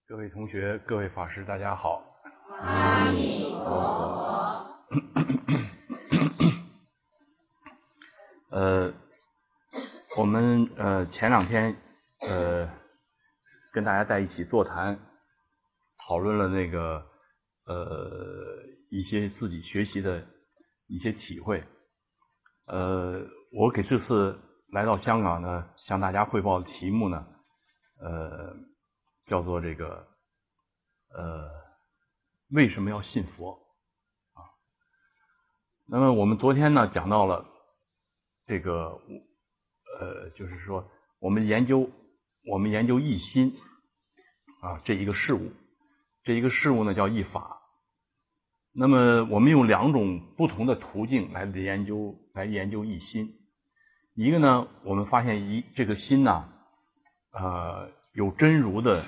各位同学、各位法师，大家好。 阿弥陀佛。 我们前两天跟大家在一起座谈，讨论了那个一些自己学习的一些体会。我给这次来到香港呢，向大家汇报的题目呢，叫做这个为什么要信佛啊？那么我们昨天呢讲到了这个就是说我们研究一心啊这一个事物呢叫一法。那么我们用两种不同的途径来研究一心。一个呢，我们发现这个心呢有真如的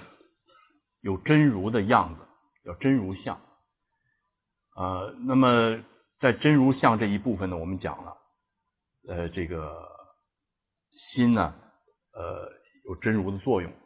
样子，叫真如相。那么在真如相这一部分呢，我们讲了这个心呢有真如的作用。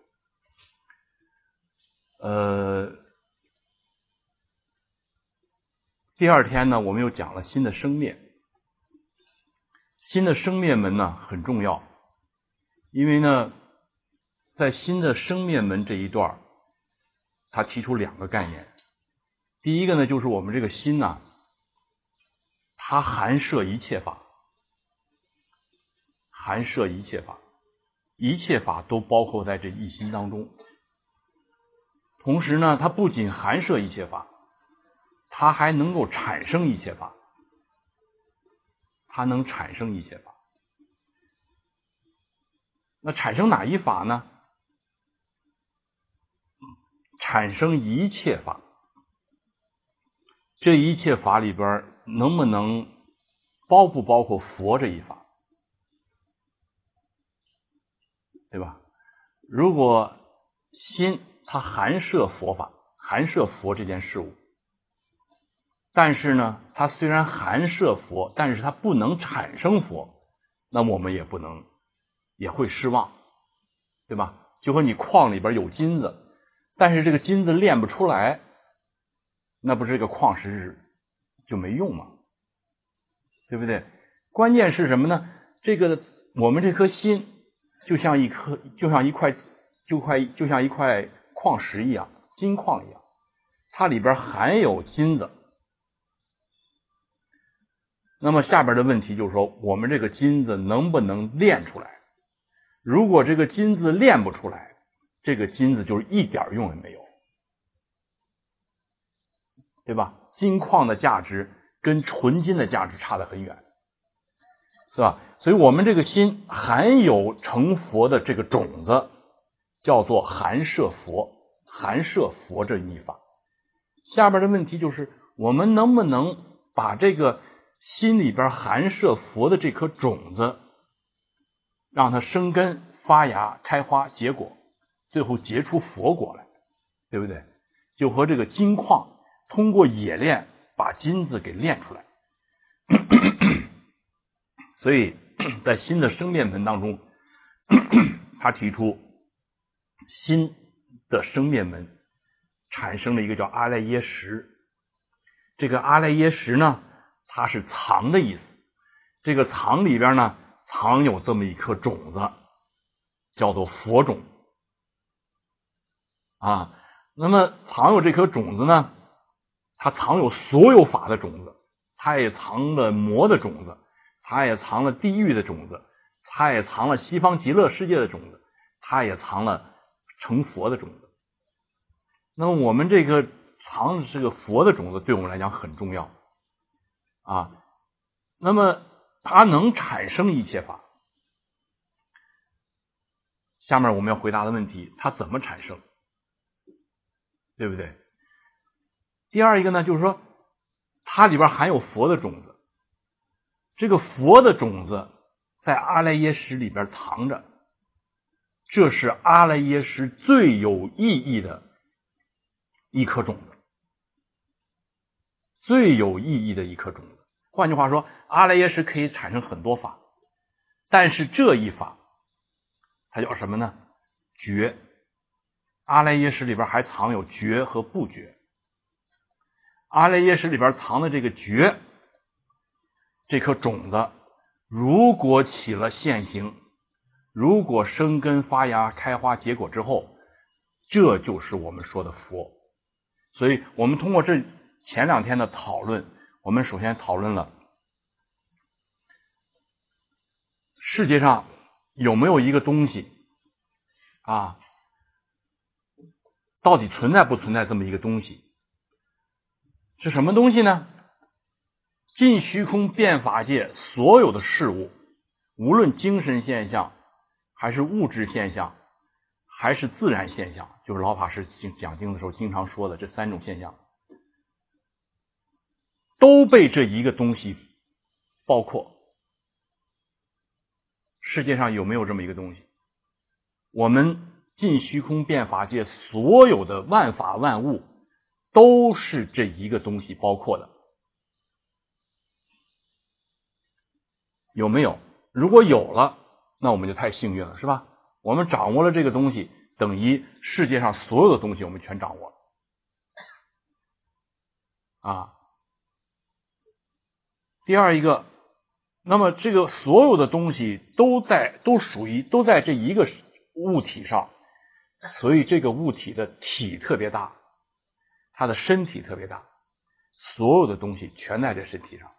第二天呢，我们又讲了心的生灭。心的生灭门呢很重要，因为呢在心的生灭门这一段，他提出两个概念。第一个呢，就是我们这个心呢，它含摄一切法，一切法都包括在这一心当中。同时呢，它不仅含摄一切法，它还能够产生一切法，那产生哪一法呢？产生一切法。这一切法里边能不能包不包括佛这一法？对吧？如果心它含摄佛法，含摄佛这件事物，但是呢它虽然含摄佛，但是它不能产生佛，那么我们也会失望，对吧？就和你矿里边有金子，但是这个金子炼不出来，那不是这个矿石就没用吗？对不对？关键是什么呢？我们这颗心就像一块矿石一样，金矿一样，它里边含有金子。那么下边的问题就是说，我们这个金子能不能炼出来？如果这个金子炼不出来，这个金子就是一点用也没有，对吧？金矿的价值跟纯金的价值差得很远，是吧？所以我们这个心含有成佛的这个种子，叫做含摄佛这一法。下边的问题就是，我们能不能把这个心里边含摄佛的这颗种子，让它生根发芽开花结果，最后结出佛果来，对不对？就和这个金矿通过冶炼把金子给炼出来。所以在心的生灭门当中，他提出心的生灭门产生了一个叫阿赖耶识。这个阿赖耶识呢，它是藏的意思。这个藏里边呢，藏有这么一颗种子，叫做佛种啊。那么藏有这颗种子呢，它藏有所有法的种子，它也藏了魔的种子，它也藏了地狱的种子，它也藏了西方极乐世界的种子，它也藏了成佛的种子。那么我们这个藏的这个佛的种子对我们来讲很重要啊。那么它能产生一切法。下面我们要回答的问题，它怎么产生？对不对？第二一个呢，就是说它里边含有佛的种子，这个佛的种子在阿赖耶识里边藏着，这是阿赖耶识最有意义的一颗种子，最有意义的一颗种子。换句话说，阿赖耶识可以产生很多法，但是这一法它叫什么呢？觉。 阿赖耶识里边还藏有觉和不觉。阿赖耶识里边藏的这个觉，这颗种子，如果起了现行，如果生根发芽开花结果之后，这就是我们说的佛。所以我们通过这前2天的讨论，我们首先讨论了世界上有没有一个东西啊，到底存在不存在这么一个东西？是什么东西呢？尽虚空遍法界所有的事物，无论精神现象还是物质现象还是自然现象，就是老法师讲经的时候经常说的这3种现象，都被这一个东西包括。世界上有没有这么一个东西？我们尽虚空遍法界所有的万法万物都是这一个东西包括的，有没有？如果有了，那我们就太幸运了，是吧？我们掌握了这个东西，等于世界上所有的东西我们全掌握了啊。第二一个，那么这个所有的东西都在这一个物体上，所以这个物体的体特别大，它的身体特别大，所有的东西全在这身体上。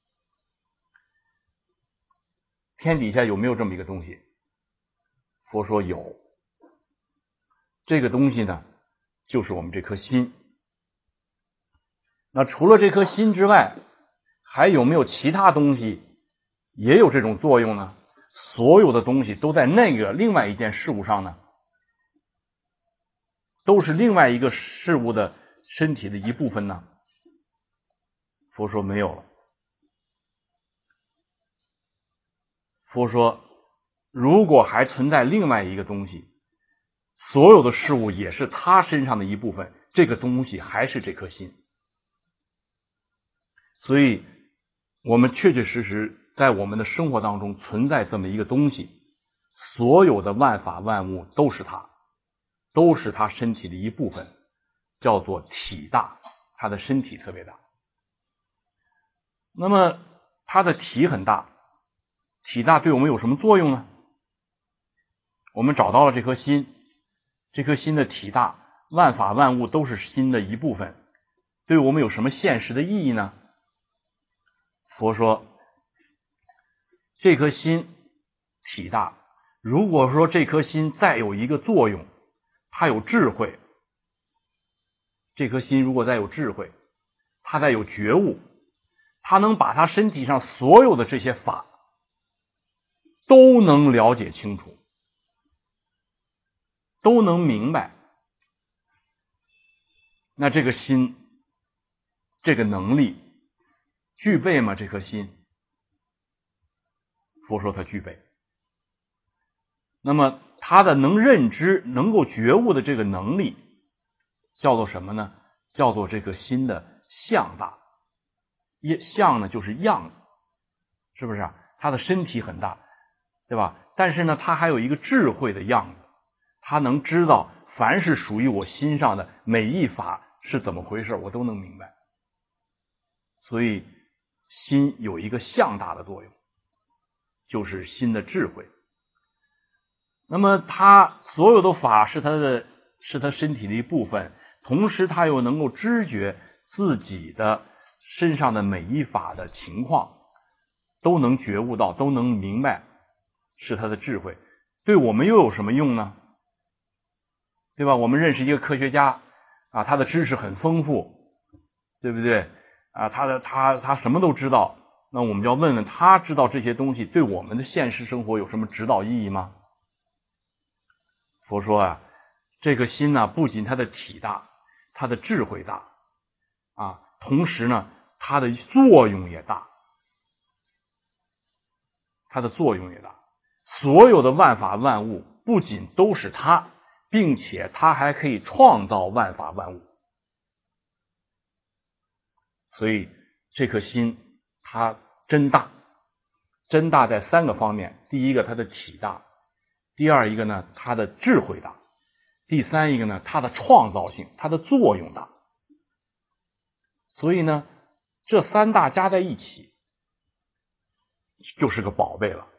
天底下有没有这么一个东西？佛说有。这个东西呢，就是我们这颗心。那除了这颗心之外，还有没有其他东西也有这种作用呢？所有的东西都在那个另外一件事物上呢？都是另外一个事物的身体的一部分呢？佛说没有了。佛说，如果还存在另外一个东西，所有的事物也是他身上的一部分，这个东西还是这颗心。所以我们确确实实在我们的生活当中存在这么一个东西，所有的万法万物都是它，都是他身体的一部分，叫做体大，他的身体特别大。那么他的体很大，体大对我们有什么作用呢？我们找到了这颗心，这颗心的体大，万法万物都是心的一部分，对我们有什么现实的意义呢？佛说，这颗心体大，如果说这颗心再有一个作用，它有智慧，这颗心如果再有智慧，它再有觉悟，它能把它身体上所有的这些法都能了解清楚，都能明白，那这个心这个能力具备吗？这颗心佛说它具备。那么它的能认知能够觉悟的这个能力叫做什么呢？叫做这个心的相大。相呢就是样子，是不是啊？它的身体很大，对吧？但是呢它还有一个智慧的样子，它能知道凡是属于我心上的每一法是怎么回事，我都能明白。所以心有一个相大的作用，就是心的智慧。那么他所有的法是他身体的一部分，同时他又能够知觉自己的身上的每一法的情况，都能觉悟到，都能明白，是他的智慧。对我们又有什么用呢？对吧？我们认识一个科学家啊，他的知识很丰富，对不对啊？他什么都知道，那我们就要问问他知道这些东西对我们的现实生活有什么指导意义吗？佛说啊，这个心呢，不仅它的体大，它的智慧大啊，同时呢，它的作用也大，它的作用也大。所有的万法万物不仅都是它，并且它还可以创造万法万物。所以这颗心它真大，真大在3个方面：第一个，它的体大；第二一个呢，它的智慧大； 第三一个呢，它的创造性，它的作用大。所以呢，这三大加在一起就是个宝贝了。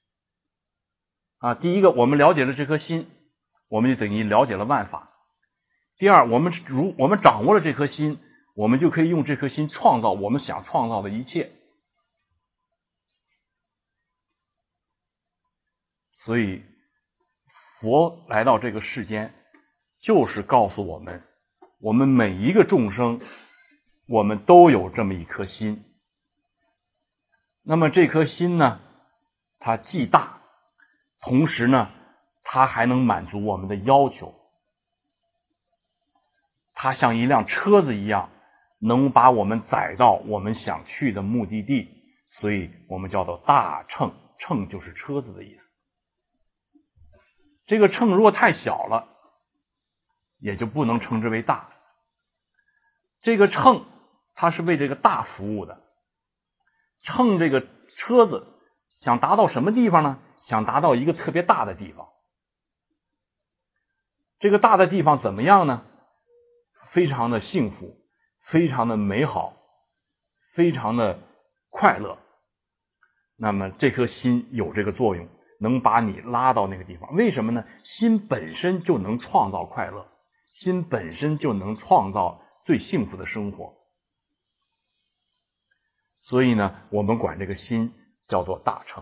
第一个，我们了解了这颗心，我们就等于了解了万法。第二，我们掌握了这颗心，我们就可以用这颗心创造我们想创造的一切。所以佛来到这个世间，就是告诉我们，我们每一个众生，我们都有这么一颗心。那么这颗心呢，它既大，同时呢，它还能满足我们的要求。它像一辆车子一样，能把我们载到我们想去的目的地，所以我们叫做大乘，乘就是车子的意思。这个乘如果太小了，也就不能称之为大。这个乘它是为这个大服务的。乘这个车子想达到什么地方呢？想达到一个特别大的地方。这个大的地方怎么样呢？非常的幸福，非常的美好，非常的快乐。那么这颗心有这个作用，能把你拉到那个地方。为什么呢？心本身就能创造快乐，心本身就能创造最幸福的生活。所以呢，我们管这个心叫做大乘，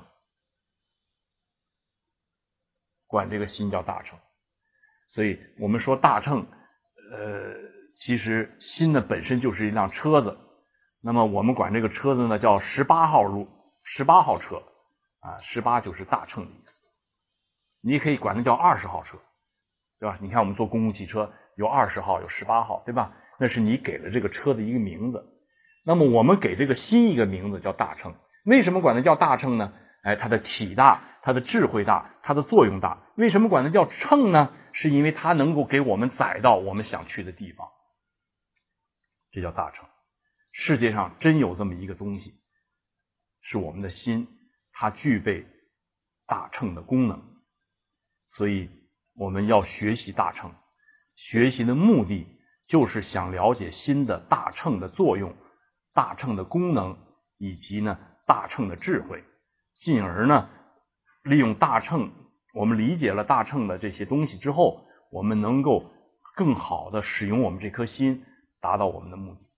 管这个心叫大乘。所以我们说大乘，其实心呢本身就是一辆车子。那么我们管这个车子呢叫18号路，18号车，18就是大乘的意思。你也可以管它叫20号车，对吧？你看我们坐公共汽车有20号有18号，对吧？那是你给了这个车的一个名字。那么我们给这个心一个名字叫大乘。为什么管它叫大乘呢？它的体大，它的智慧大，它的作用大。为什么管它叫乘呢？是因为它能够给我们载到我们想去的地方，这叫大乘。世界上真有这么一个东西，是我们的心，它具备大乘的功能。所以我们要学习大乘，学习的目的就是想了解心的大乘的作用、大乘的功能，以及呢大乘的智慧，进而呢利用大乘，我们理解了大乘的这些东西之后，我们能够更好的使用我们这颗心，达到我们的目的。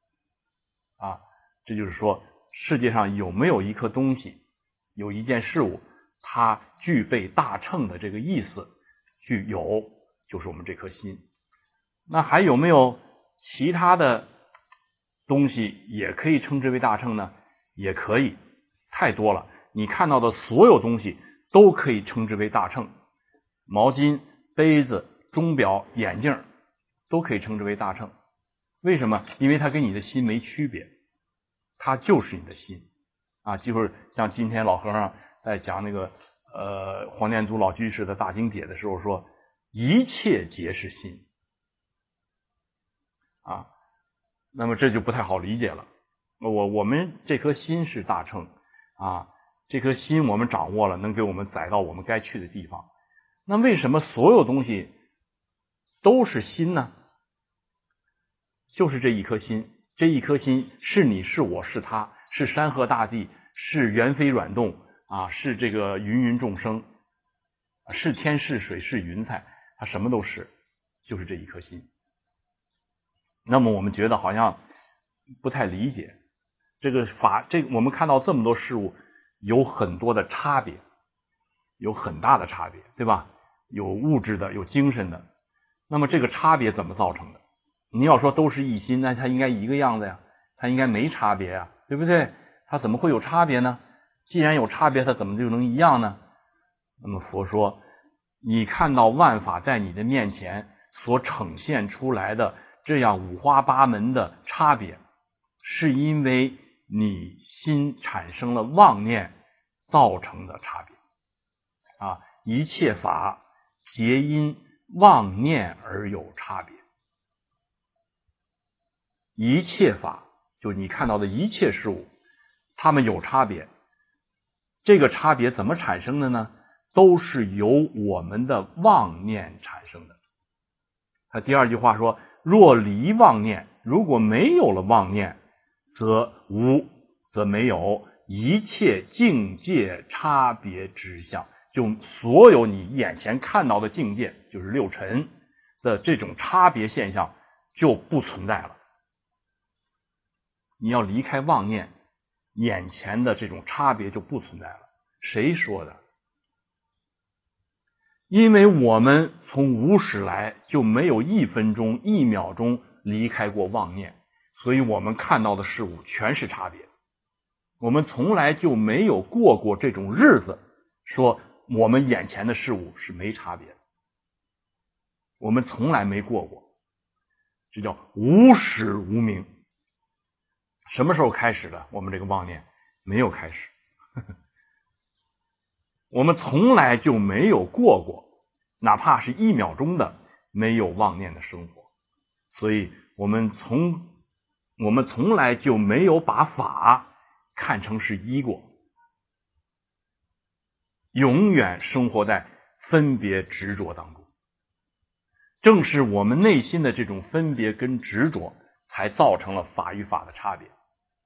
这就是说，世界上有没有一颗东西，有一件事物，它具备大乘的这个意思，就是我们这颗心。那还有没有其他的东西也可以称之为大乘呢？也可以，太多了。你看到的所有东西都可以称之为大乘，毛巾、杯子、钟表、眼镜都可以称之为大乘。为什么？因为它跟你的心没区别，它就是你的心就是像今天老和尚在讲那个黄念祖老居士的大经解的时候说，一切皆是心那么这就不太好理解了。我们这颗心是大乘这颗心我们掌握了，能给我们载到我们该去的地方。那为什么所有东西都是心呢？就是这一颗心，这一颗心是你是我是他，是山河大地，是猿飞卵动是这个芸芸众生，是天是水是云彩，它什么都是，就是这一颗心。那么我们觉得好像不太理解这个我们看到这么多事物有很多的差别，有很大的差别，对吧？有物质的，有精神的。那么这个差别怎么造成的？你要说都是一心，那它应该一个样子呀，它应该没差别呀，对不对？它怎么会有差别呢？既然有差别，它怎么就能一样呢？那么佛说，你看到万法在你的面前所呈现出来的这样五花八门的差别，是因为你心产生了妄念造成的差别一切法皆因妄念而有差别。一切法就是你看到的一切事物，它们有差别。这个差别怎么产生的呢？都是由我们的妄念产生的。 他第二句话说，若离妄念，如果没有了妄念，则没有一切境界差别之相，就所有你眼前看到的境界，就是六尘的这种差别现象就不存在了。你要离开妄念，眼前的这种差别就不存在了。谁说的？因为我们从无始来就没有1分钟、1秒钟离开过妄念，所以我们看到的事物全是差别。我们从来就没有过这种日子，说我们眼前的事物是没差别的，我们从来没过，这叫无始无明。什么时候开始的？我们这个妄念没有开始，我们从来就没有过，哪怕是1秒钟的没有妄念的生活，所以我们从来就没有把法看成是依过，永远生活在分别执着当中。正是我们内心的这种分别跟执着，才造成了法与法的差别。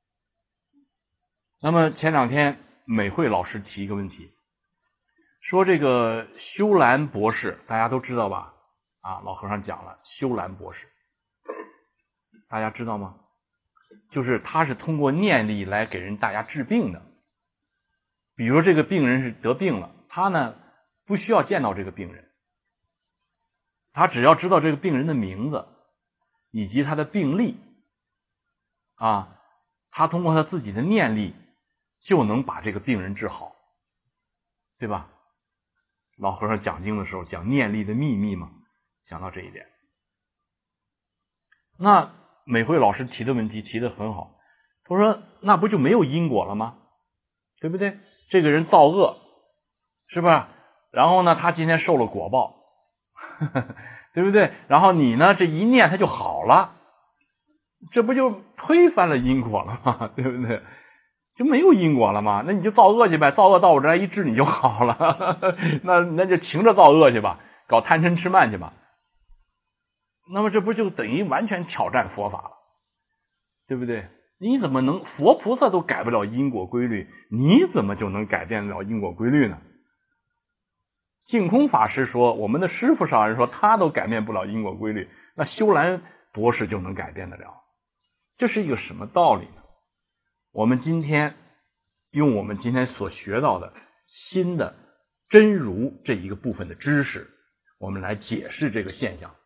那么前2天美慧老师提一个问题，说这个修兰博士大家都知道吧？老和尚讲了修兰博士，大家知道吗？就是他是通过念力来给人大家治病的。比如这个病人是得病了，他呢不需要见到这个病人，他只要知道这个病人的名字以及他的病历他通过他自己的念力就能把这个病人治好，对吧？老和尚讲经的时候讲念力的秘密嘛，讲到这一点。那美慧老师提的问题提得很好，他说那不就没有因果了吗？对不对？这个人造恶是吧？然后呢他今天受了果报对不对？然后你呢这一念他就好了，这不就推翻了因果了吗？对不对？就没有因果了吗？那你就造恶去呗，造恶到我这来一治你就好了那就停着造恶去吧，搞贪嗔痴慢去吧。那么这不就等于完全挑战佛法了，对不对？你怎么能佛菩萨都改不了因果规律，你怎么就能改变得了因果规律呢？净空法师说，我们的师父上人说他都改变不了因果规律，那修兰博士就能改变得了，这是一个什么道理呢？我们今天用我们今天所学到的新的真如这一个部分的知识，我们来解释这个现象。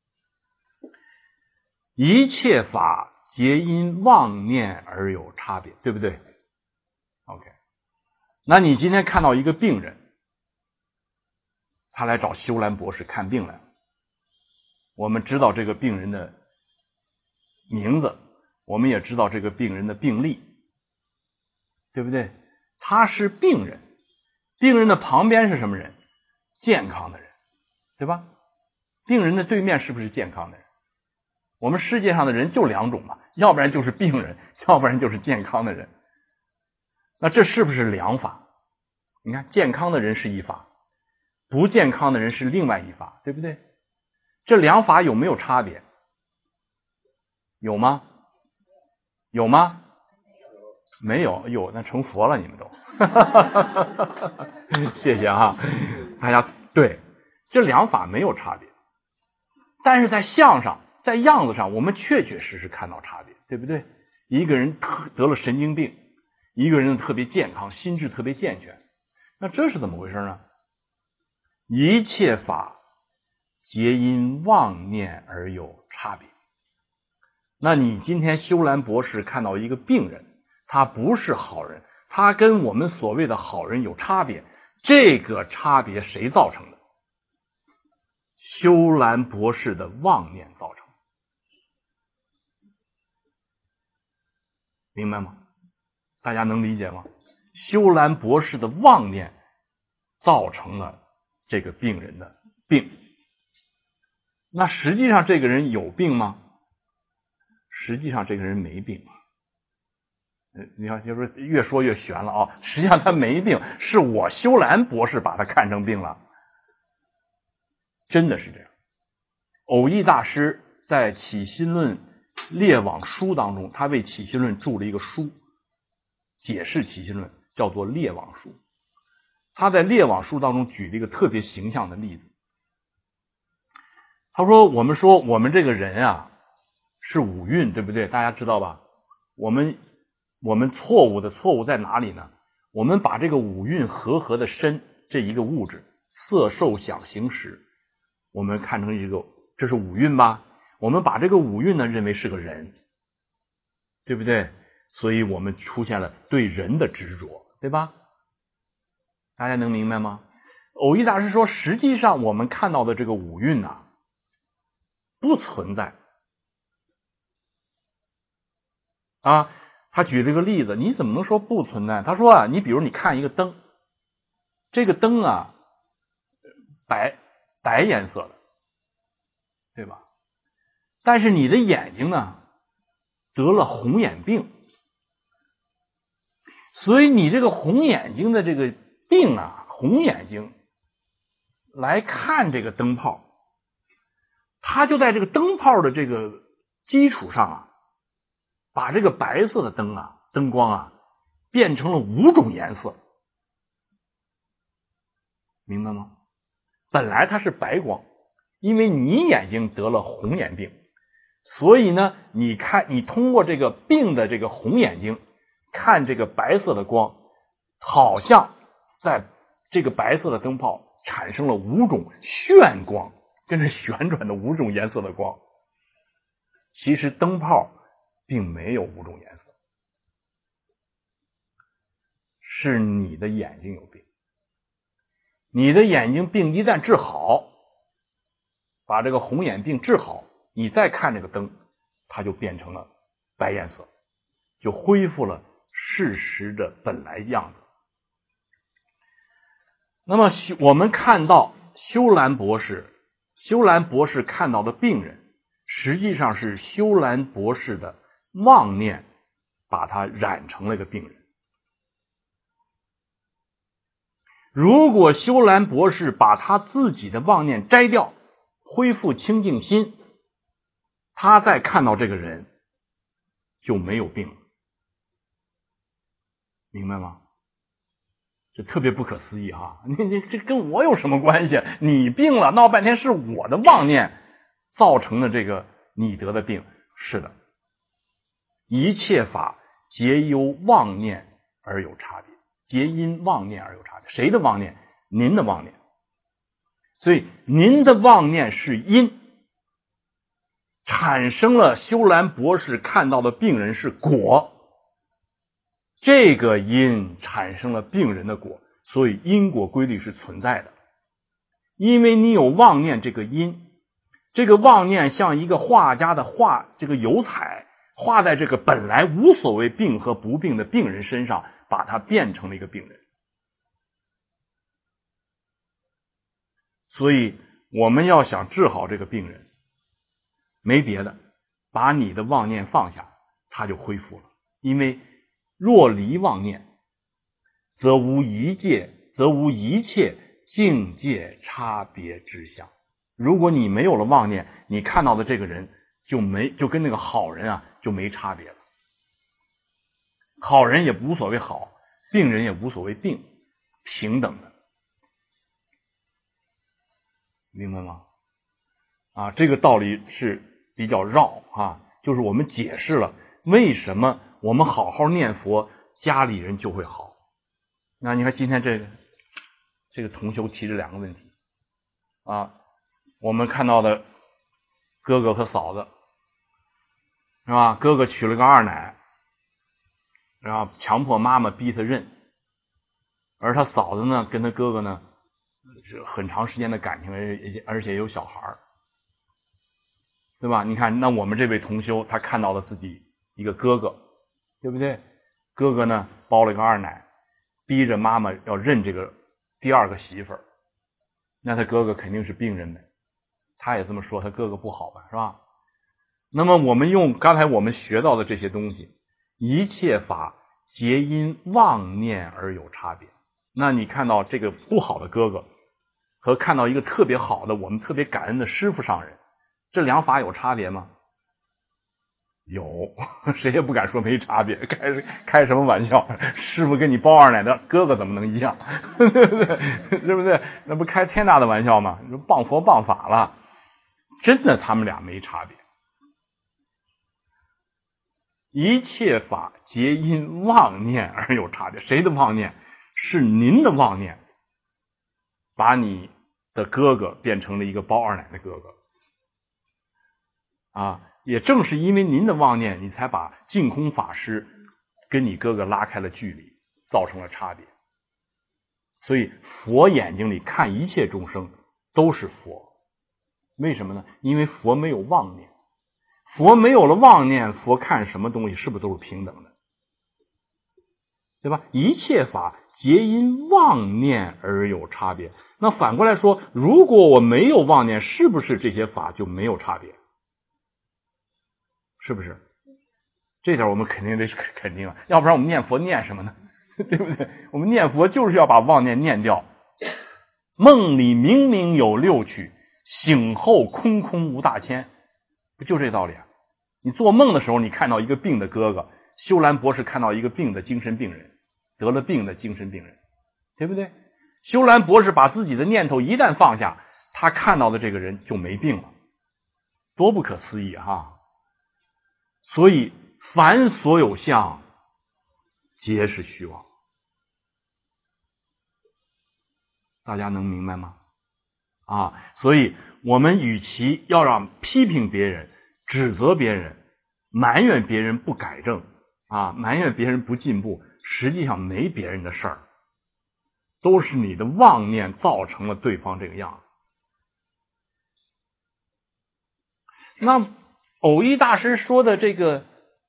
一切法皆因妄念而有差别，对不对 ？OK， 那你今天看到一个病人，他来找修兰博士看病来了，我们知道这个病人的名字，我们也知道这个病人的病历，对不对？他是病人，病人的旁边是什么人？健康的人，对吧？病人的对面是不是健康的人？我们世界上的人就2种嘛，要不然就是病人，要不然就是健康的人。那这是不是2法？你看健康的人是一法，不健康的人是另外一法，对不对？这2法有没有差别？有吗？有吗？没有，有那成佛了你们都谢谢大家。对，这2法没有差别，但是在相上在样子上我们确确实实看到差别，对不对？一个人得了神经病，一个人特别健康，心智特别健全，那这是怎么回事呢？一切法皆因妄念而有差别。那你今天修兰博士看到一个病人，他不是好人，他跟我们所谓的好人有差别，这个差别谁造成的？修兰博士的妄念造成的，明白吗？大家能理解吗？修兰博士的妄念造成了这个病人的病。那实际上这个人有病吗？实际上这个人没病。你看，就是越说越悬了实际上他没病，是我修兰博士把他看成病了，真的是这样。 偶益大师在《起心论列网书》当中，他为起心论著了一个书，解释起心论，叫做列网书。他在列网书当中举了一个特别形象的例子。他说我们这个人啊是五蕴，对不对？大家知道吧？我们错误在哪里呢？我们把这个五蕴和的身这一个物质，色受想行识，我们看成这是五蕴吧？我们把这个五蕴呢认为是个人，对不对？所以我们出现了对人的执着，对吧？大家能明白吗？偶益大师说，实际上我们看到的这个五蕴啊，不存在啊。他举了个例子，你怎么能说不存在？他说啊，你比如你看一个灯，这个灯啊白颜色的，对吧？但是你的眼睛呢得了红眼病，所以你这个红眼睛的这个病啊，红眼睛来看这个灯泡，它就在这个灯泡的这个基础上啊，把这个白色的灯光啊变成了5种颜色，明白吗？本来它是白光，因为你眼睛得了红眼病，所以呢，你通过这个病的这个红眼睛看这个白色的光，好像在这个白色的灯泡产生了5种炫光，跟着旋转的5种颜色的光。其实灯泡并没有5种颜色，是你的眼睛有病。你的眼睛病一旦治好，把这个红眼病治好，你再看这个灯，它就变成了白颜色，就恢复了事实的本来样子。那么我们看到修兰博士看到的病人，实际上是修兰博士的妄念把他染成了一个病人。如果修兰博士把他自己的妄念摘掉，恢复清净心，他再看到这个人就没有病了，明白吗？这特别不可思议哈！你这跟我有什么关系？你病了，闹半天是我的妄念造成的这个你得的病。是的，一切法皆由妄念而有差别，皆因妄念而有差别。谁的妄念？您的妄念。所以您的妄念是因，产生了修兰博士看到的病人是果。这个因产生了病人的果，所以因果规律是存在的。因为你有妄念这个因，这个妄念像一个画家的画这个油彩，画在这个本来无所谓病和不病的病人身上，把它变成了一个病人。所以我们要想治好这个病人，没别的，把你的妄念放下，他就恢复了。因为若离妄念，则无一切境界差别之相。如果你没有了妄念，你看到的这个人就跟那个好人啊就没差别了。好人也无所谓好，病人也无所谓病，平等的，明白吗？啊，这个道理是比较绕啊，就是我们解释了为什么我们好好念佛，家里人就会好。那你看今天这个同修提这2个问题啊，我们看到的哥哥和嫂子是吧？哥哥娶了个二奶，然后强迫妈妈逼他认，而他嫂子呢跟他哥哥呢是很长时间的感情，而且有小孩，对吧？你看，那我们这位同修他看到了自己一个哥哥，对不对？哥哥呢包了个二奶，逼着妈妈要认这个第2个媳妇儿，那他哥哥肯定是病人呗，他也这么说，他哥哥不好吧，是吧？那么我们用刚才我们学到的这些东西，一切法皆因妄念而有差别。那你看到这个不好的哥哥和看到一个特别好的我们特别感恩的师父上人， 这两法有差别吗？有，谁也不敢说没差别。开什么玩笑？师傅跟你包二奶的哥哥怎么能一样？对不对？对不对？那不开天大的玩笑吗？你说谤佛谤法了，真的他们俩没差别。一切法皆因妄念而有差别。谁的妄念？是您的妄念，把你的哥哥变成了一个包二奶的哥哥。也正是因为您的妄念，你才把净空法师跟你哥哥拉开了距离，造成了差别。所以佛眼睛里看一切众生都是佛。为什么呢？因为佛没有妄念。佛没有了妄念，佛看什么东西是不是都是平等的？对吧？一切法皆因妄念而有差别。那反过来说，如果我没有妄念，是不是这些法就没有差别？是不是？这点我们肯定得肯定啊，要不然我们念佛念什么呢？对不对？我们念佛就是要把妄念念掉。梦里明明有六趣，醒后空空无大千，不就这道理啊？你做梦的时候，你看到一个病的哥哥，修兰博士看到一个病的精神病人，得了病的精神病人，对不对？修兰博士把自己的念头一旦放下，他看到的这个人就没病了，多不可思议哈！所以凡所有相，皆是虚妄。大家能明白吗？所以我们与其要让批评别人、指责别人、埋怨别人不改正埋怨别人不进步，实际上没别人的事儿，都是你的妄念造成了对方这个样子。那偶一大师说的这个，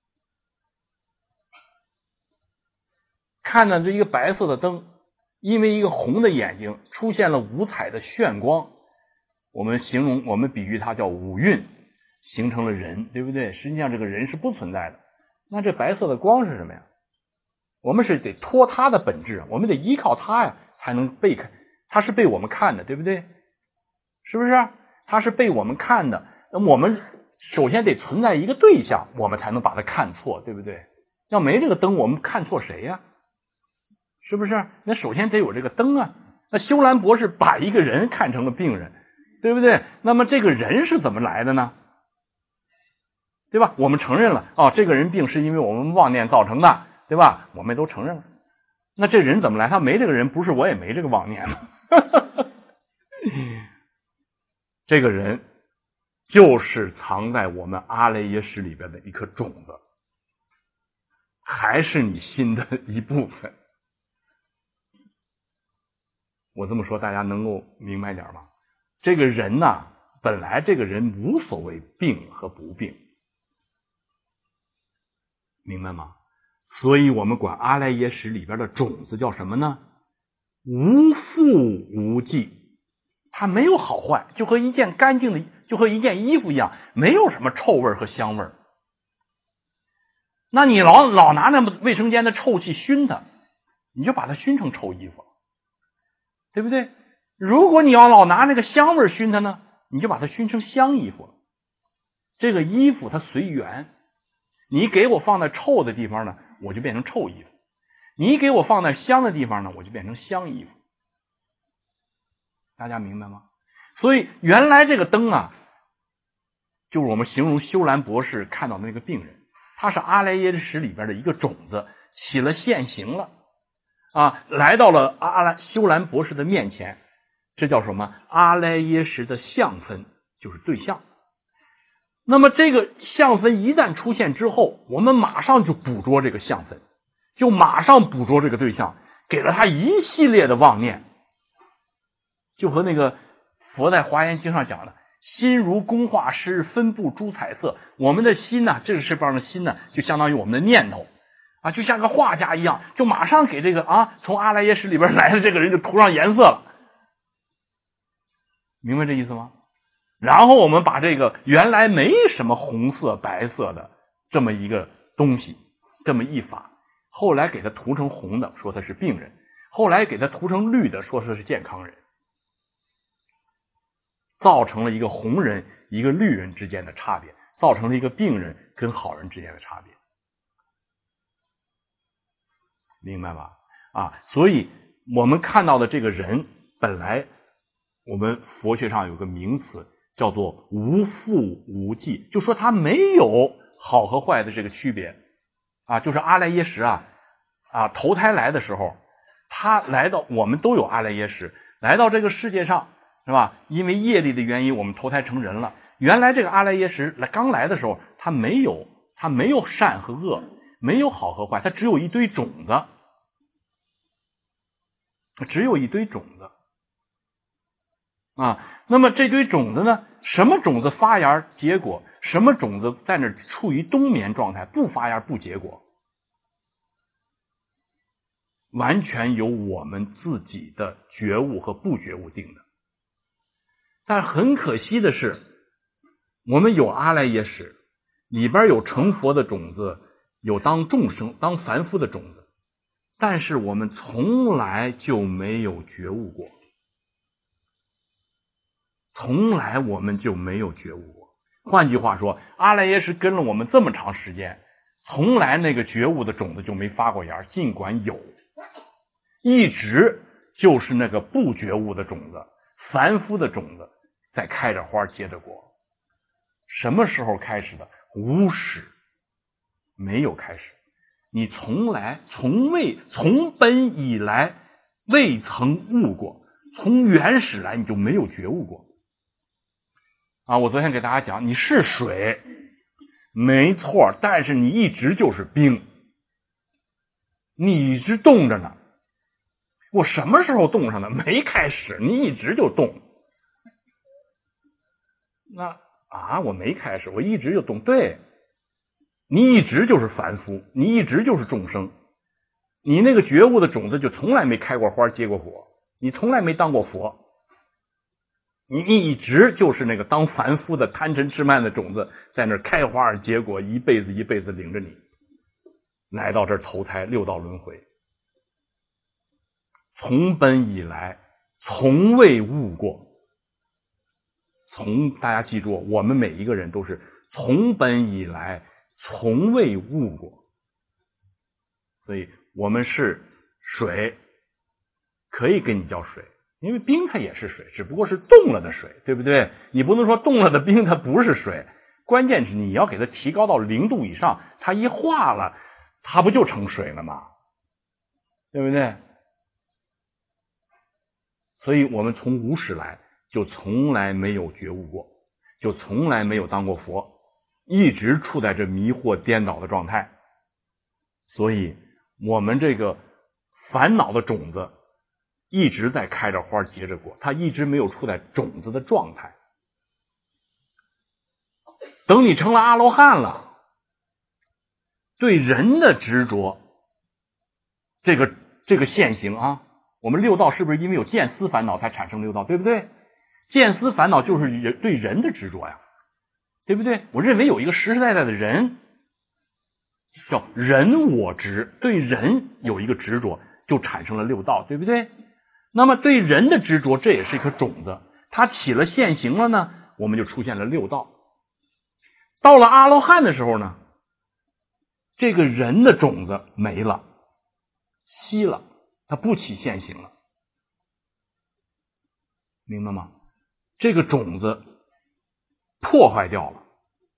看到这一个白色的灯，因为一个红的眼睛出现了五彩的炫光，我们比喻它叫五蕴，形成了人，对不对？实际上这个人是不存在的。那这白色的光是什么呀？我们是得托它的本质，我们得依靠它呀，才能被看。它是被我们看的，对不对？是不是？它是被我们看的。那我们首先得存在一个对象，我们才能把它看错，对不对？要没这个灯，我们看错谁呀？是不是？那首先得有这个灯啊。那修兰博士把一个人看成了病人，对不对？那么这个人是怎么来的呢？对吧？我们承认了这个人病是因为我们妄念造成的，对吧？我们都承认了。那这人怎么来？他没这个人，不是我也没这个妄念这个人就是藏在我们阿赖耶识里边的一颗种子，还是你心的一部分。我这么说大家能够明白点吗？这个人呢，本来这个人无所谓病和不病，明白吗？所以我们管阿赖耶识里边的种子叫什么呢？无复无记，它没有好坏，就和一件干净的，就和一件衣服一样，没有什么臭味和香味。那你老拿那卫生间的臭气熏它，你就把它熏成臭衣服，对不对？如果你要老拿那个香味熏它呢，你就把它熏成香衣服。这个衣服它随缘，你给我放在臭的地方呢，我就变成臭衣服；你给我放在香的地方呢，我就变成香衣服。大家明白吗？所以原来这个灯就是我们形容修兰博士看到的那个病人，他是阿赖耶识里边的一个种子，起了现行了来到了修兰博士的面前，这叫什么？阿赖耶识的相分，就是对象。那么这个相分一旦出现之后，我们马上就捕捉这个相分，就马上捕捉这个对象，给了他一系列的妄念，就和那个佛在华严经上讲的心如工画师，分布诸彩色。我们的心呢，这个世界上的心呢，就相当于我们的念头就像个画家一样，就马上给这个从阿赖耶识里边来的这个人就涂上颜色了。明白这意思吗？然后我们把这个原来没什么红色白色的这么一个东西，这么一法，后来给它涂成红的，说他是病人；后来给它涂成绿的，说他是健康人，造成了一个红人一个律人之间的差别，造成了一个病人跟好人之间的差别。明白吧？所以我们看到的这个人，本来我们佛学上有个名词叫做无父无继，就说他没有好和坏的这个区别就是阿赖耶识投胎来的时候，他来到，我们都有阿赖耶识，来到这个世界上，是吧？因为业力的原因，我们投胎成人了。原来这个阿赖耶识刚来的时候，他没有善和恶，没有好和坏，他只有一堆种子，那么这堆种子呢，什么种子发芽结果，什么种子在那处于冬眠状态，不发芽不结果，完全由我们自己的觉悟和不觉悟定的。但很可惜的是，我们有阿赖耶识，里边有成佛的种子，有当众生当凡夫的种子，但是我们从来就没有觉悟过，换句话说，阿赖耶识跟了我们这么长时间，从来那个觉悟的种子就没发过芽，尽管有，一直就是那个不觉悟的种子，凡夫的种子在开着花结着果。什么时候开始的？无始，没有开始。你从本以来未曾悟过，从原始来你就没有觉悟过。我昨天给大家讲，你是水，没错，但是你一直就是冰，你一直冻着呢。我什么时候冻上的？没开始，你一直就冻。我没开始，我一直就冻。对，你一直就是凡夫，你一直就是众生，你那个觉悟的种子就从来没开过花结过果，你从来没当过佛，你一直就是那个当凡夫的贪嗔痴慢的种子，在那开花结果，一辈子一辈子领着你来到这儿投胎六道轮回，从本以来从未悟过。大家记住，我们每一个人都是从本以来从未悟过。所以我们是水，可以跟你叫水，因为冰它也是水，只不过是冻了的水，对不对？你不能说冻了的冰它不是水，关键是你要给它提高到0度以上，它一化了，它不就成水了吗？对不对？所以我们从无始来就从来没有觉悟过，就从来没有当过佛，一直处在这迷惑颠倒的状态。所以我们这个烦恼的种子一直在开着花结着果，它一直没有处在种子的状态。等你成了阿罗汉了，对人的执着，这个现行我们六道是不是因为有见思烦恼才产生六道，对不对？见思烦恼就是对人的执着呀，对不对？我认为有一个实实在在的人叫人我执，对人有一个执着，就产生了六道，对不对？那么对人的执着，这也是一颗种子，它起了现行了呢，我们就出现了六道。到了阿罗汉的时候呢，这个人的种子没了，熄了，它不起现行了，明白吗？这个种子破坏掉了，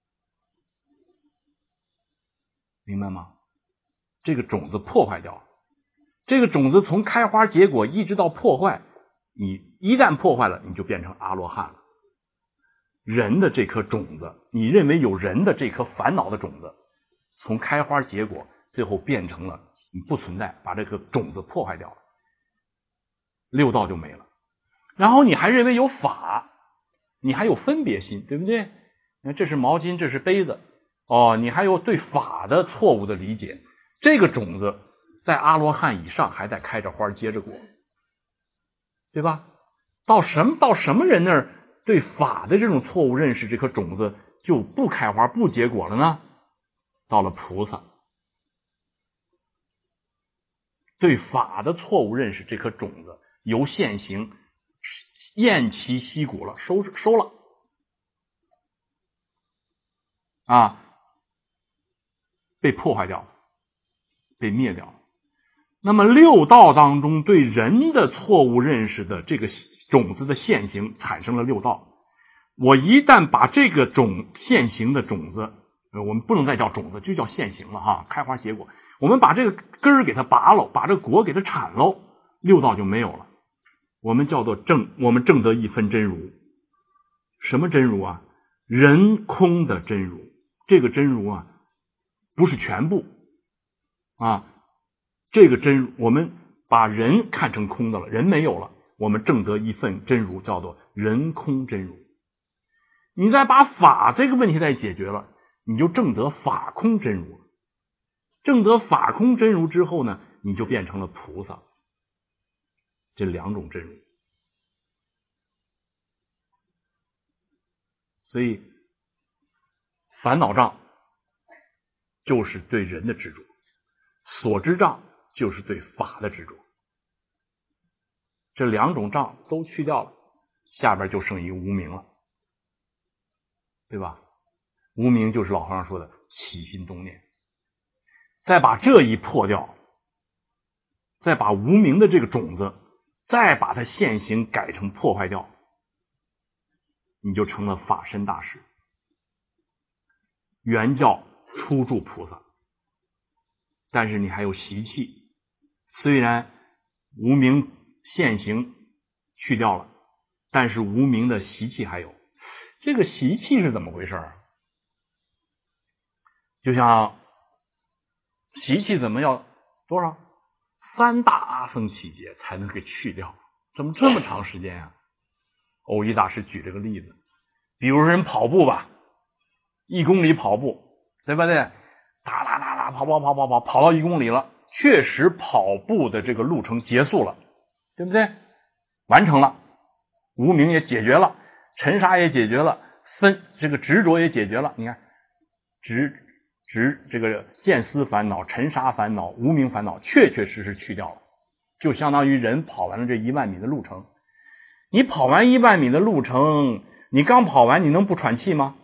明白吗？这个种子破坏掉了，这个种子从开花结果一直到破坏，你一旦破坏了，你就变成阿罗汉了。人的这颗种子，你认为有人的这颗烦恼的种子，从开花结果，最后变成了你不存在，把这个种子破坏掉了，六道就没了。然后你还认为有法，你还有分别心，对不对？这是毛巾，这是杯子，你还有对法的错误的理解，这个种子在阿罗汉以上还在开着花结着果，对吧？到什么人那儿对法的这种错误认识，这颗种子就不开花不结果了呢？到了菩萨，对法的错误认识，这颗种子由现行偃旗息鼓了，收了， 被破坏掉，被灭掉。那么六道当中对人的错误认识的这个种子的现行产生了六道，我一旦把这个现行的种子，我们不能再叫种子，就叫现行了开花结果，我们把这个根儿给它拔了，把这个果给它铲喽，六道就没有了。我们叫做我们证得一分真如。什么真如啊？人空的真如。这个真如啊，不是全部这个真如，我们把人看成空的了，人没有了，我们证得一份真如，叫做人空真如。你再把法这个问题再解决了，你就证得法空真如。证得法空真如之后呢，你就变成了菩萨。这两种真如。所以烦恼障就是对人的执着，所知障就是对法的执着。这两种障都去掉了，下边就剩一个无明了，对吧？无明就是老和尚说的起心动念。再把这一破掉，再把无明的这个种子，再把它现行改成破坏掉，你就成了法身大士，原教初住菩萨。但是你还有习气，虽然无明现行去掉了，但是无明的习气还有。这个习气是怎么回事啊？就像习气怎么要多少3大阿僧祇劫才能给去掉，怎么这么长时间啊？藕益大师举这个例子，比如说人跑步吧，1公里跑步，对不对？哒哒哒哒跑到1公里了，确实跑步的这个路程结束了，对不对？完成了，无明也解决了，尘沙也解决了，这个执着也解决了。你看这个见思烦恼、尘沙烦恼、无明烦恼确实去掉了，就相当于人跑完了这1万米的路程。你跑完1万米的路程，你刚跑完你能不喘气吗？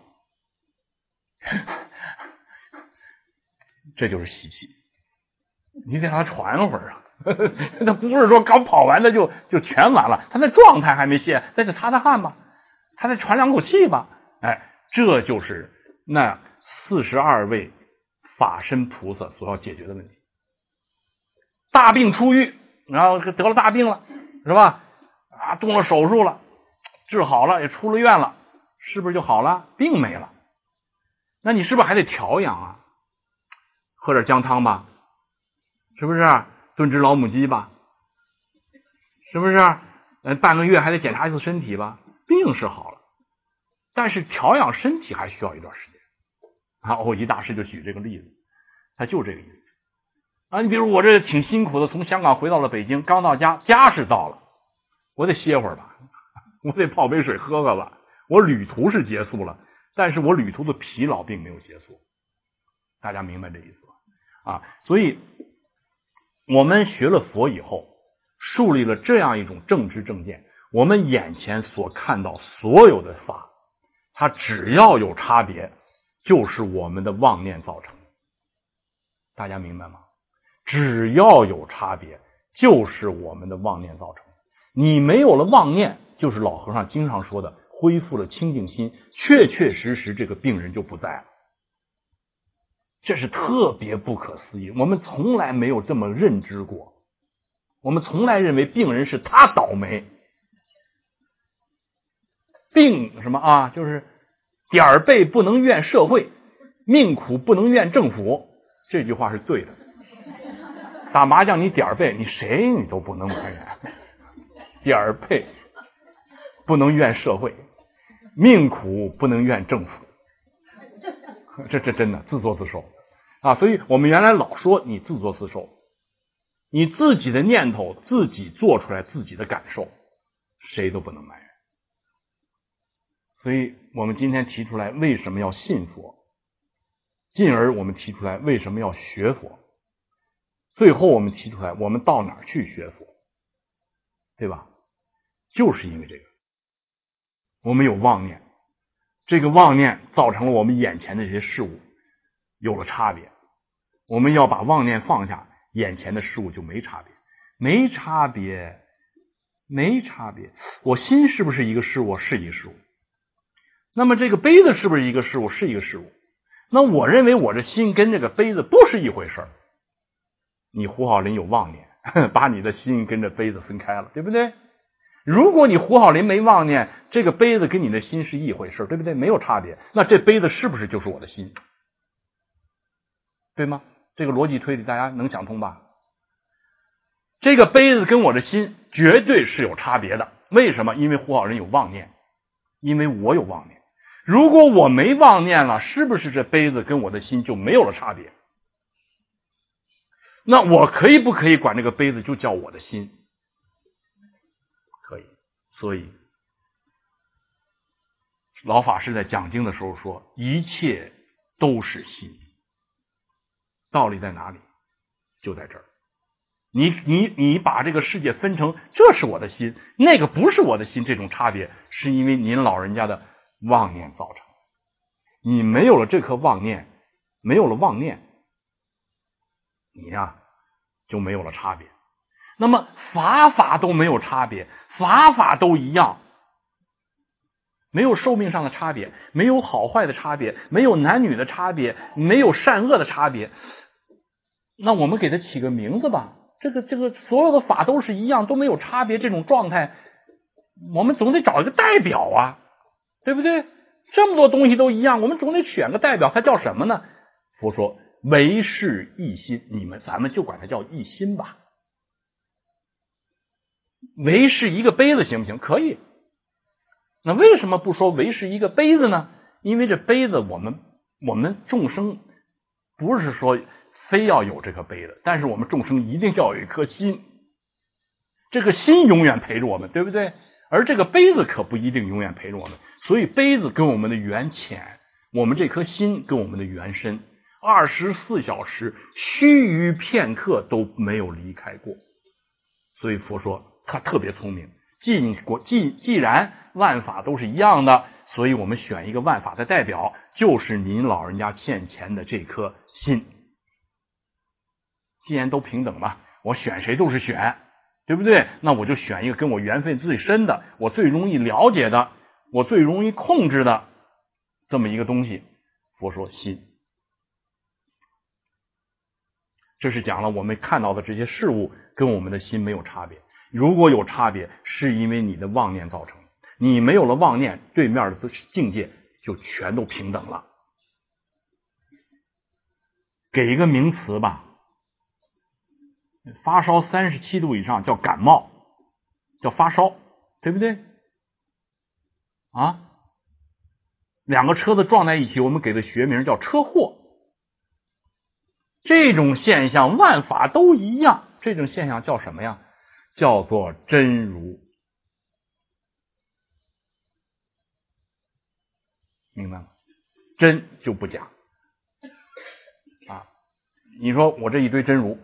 这就是习气，你得让他喘会儿啊。他不是说刚跑完的就全完了，他那状态还没泄，再得擦擦汗吧，他再喘2口气吧。这就是那42位法身菩萨所要解决的问题。大病初愈，然后得了大病了，是吧？动了手术了，治好了，也出了院了，是不是就好了？病没了，那你是不是还得调养啊？喝点姜汤吧，是不是？炖只老母鸡吧，是不是？半个月还得检查一次身体吧。病是好了，但是调养身体还需要一段时间。藕益大师就举这个例子，他就这个意思。你比如我这挺辛苦的，从香港回到了北京，刚到家是到了，我得歇会儿吧，我得泡杯水喝喝吧。我旅途是结束了，但是我旅途的疲劳并没有结束。大家明白这意思吧？所以我们学了佛以后，树立了这样一种正知正见，我们眼前所看到所有的法，它只要有差别，就是我们的妄念造成。大家明白吗？只要有差别，就是我们的妄念造成。你没有了妄念，就是老和尚经常说的恢复了清净心，确实这个病人就不在了。这是特别不可思议，我们从来没有这么认知过。我们从来认为病人是他倒霉，病什么就是点儿背不能怨社会，命苦不能怨政府。这句话是对的。打麻将你点儿背，你谁你都不能埋怨。点儿背不能怨社会，命苦不能怨政府。这真的自作自受所以我们原来老说你自作自受，你自己的念头自己做出来，自己的感受谁都不能埋怨。所以我们今天提出来为什么要信佛，进而我们提出来为什么要学佛，最后我们提出来我们到哪儿去学佛，对吧？就是因为这个，我们有妄念， 这个妄念造成了我们眼前的这些事物有了差别。我们要把妄念放下，眼前的事物就没差别。没差别。我心是不是一个事物？是一个事物。那么这个杯子是不是一个事物？是一个事物。那我认为我这心跟这个杯子不是一回事儿。你胡浩林有妄念，把你的心跟这杯子分开了，对不对？如果你胡浩林没妄念，这个杯子跟你的心是一回事，对不对？没有差别。那这杯子是不是就是我的心？对吗？这个逻辑推理大家能想通吧？这个杯子跟我的心绝对是有差别的。为什么？因为胡浩林有妄念，因为我有妄念。如果我没妄念了，是不是这杯子跟我的心就没有了差别？那我可以不可以管这个杯子就叫我的心？可以。所以老法师在讲经的时候说，一切都是心。道理在哪里？就在这儿。你把这个世界分成这是我的心，那个不是我的心，这种差别是因为您老人家的妄念造成。你没有了这颗妄念，没有了妄念，你呀就没有了差别。那么法都没有差别，法都一样，没有寿命上的差别，没有好坏的差别，没有男女的差别，没有善恶的差别。那我们给它起个名字吧。这个所有的法都是一样，都没有差别，这种状态我们总得找一个代表啊，对不对？这么多东西都一样，我们总得选个代表，它叫什么呢？佛说唯是一心，咱们就管它叫一心吧。唯是一个杯子行不行？可以。那为什么不说唯是一个杯子呢？因为这杯子我们众生不是说非要有这个杯子，但是我们众生一定要有一颗心，这个心永远陪着我们，对不对？而这个杯子可不一定永远陪着我们，所以杯子跟我们的缘浅，我们这颗心跟我们的缘深，24小时须臾片刻都没有离开过。所以佛说他特别聪明，既然万法都是一样的，所以我们选一个万法的代表，就是您老人家欠钱的这颗心。既然都平等嘛，我选谁都是选，对不对？那我就选一个跟我缘分最深的，我最容易了解的，我最容易控制的这么一个东西。佛说心，这是讲了我们看到的这些事物跟我们的心没有差别。如果有差别，是因为你的妄念造成。你没有了妄念，对面的境界就全都平等了。给一个名词吧，发烧37度以上叫感冒，叫发烧，对不对？啊，两个车子撞在一起，我们给的学名叫车祸。这种现象万法都一样，这种现象叫什么呀？叫做真如。明白吗？真就不假啊！你说我这一堆真如，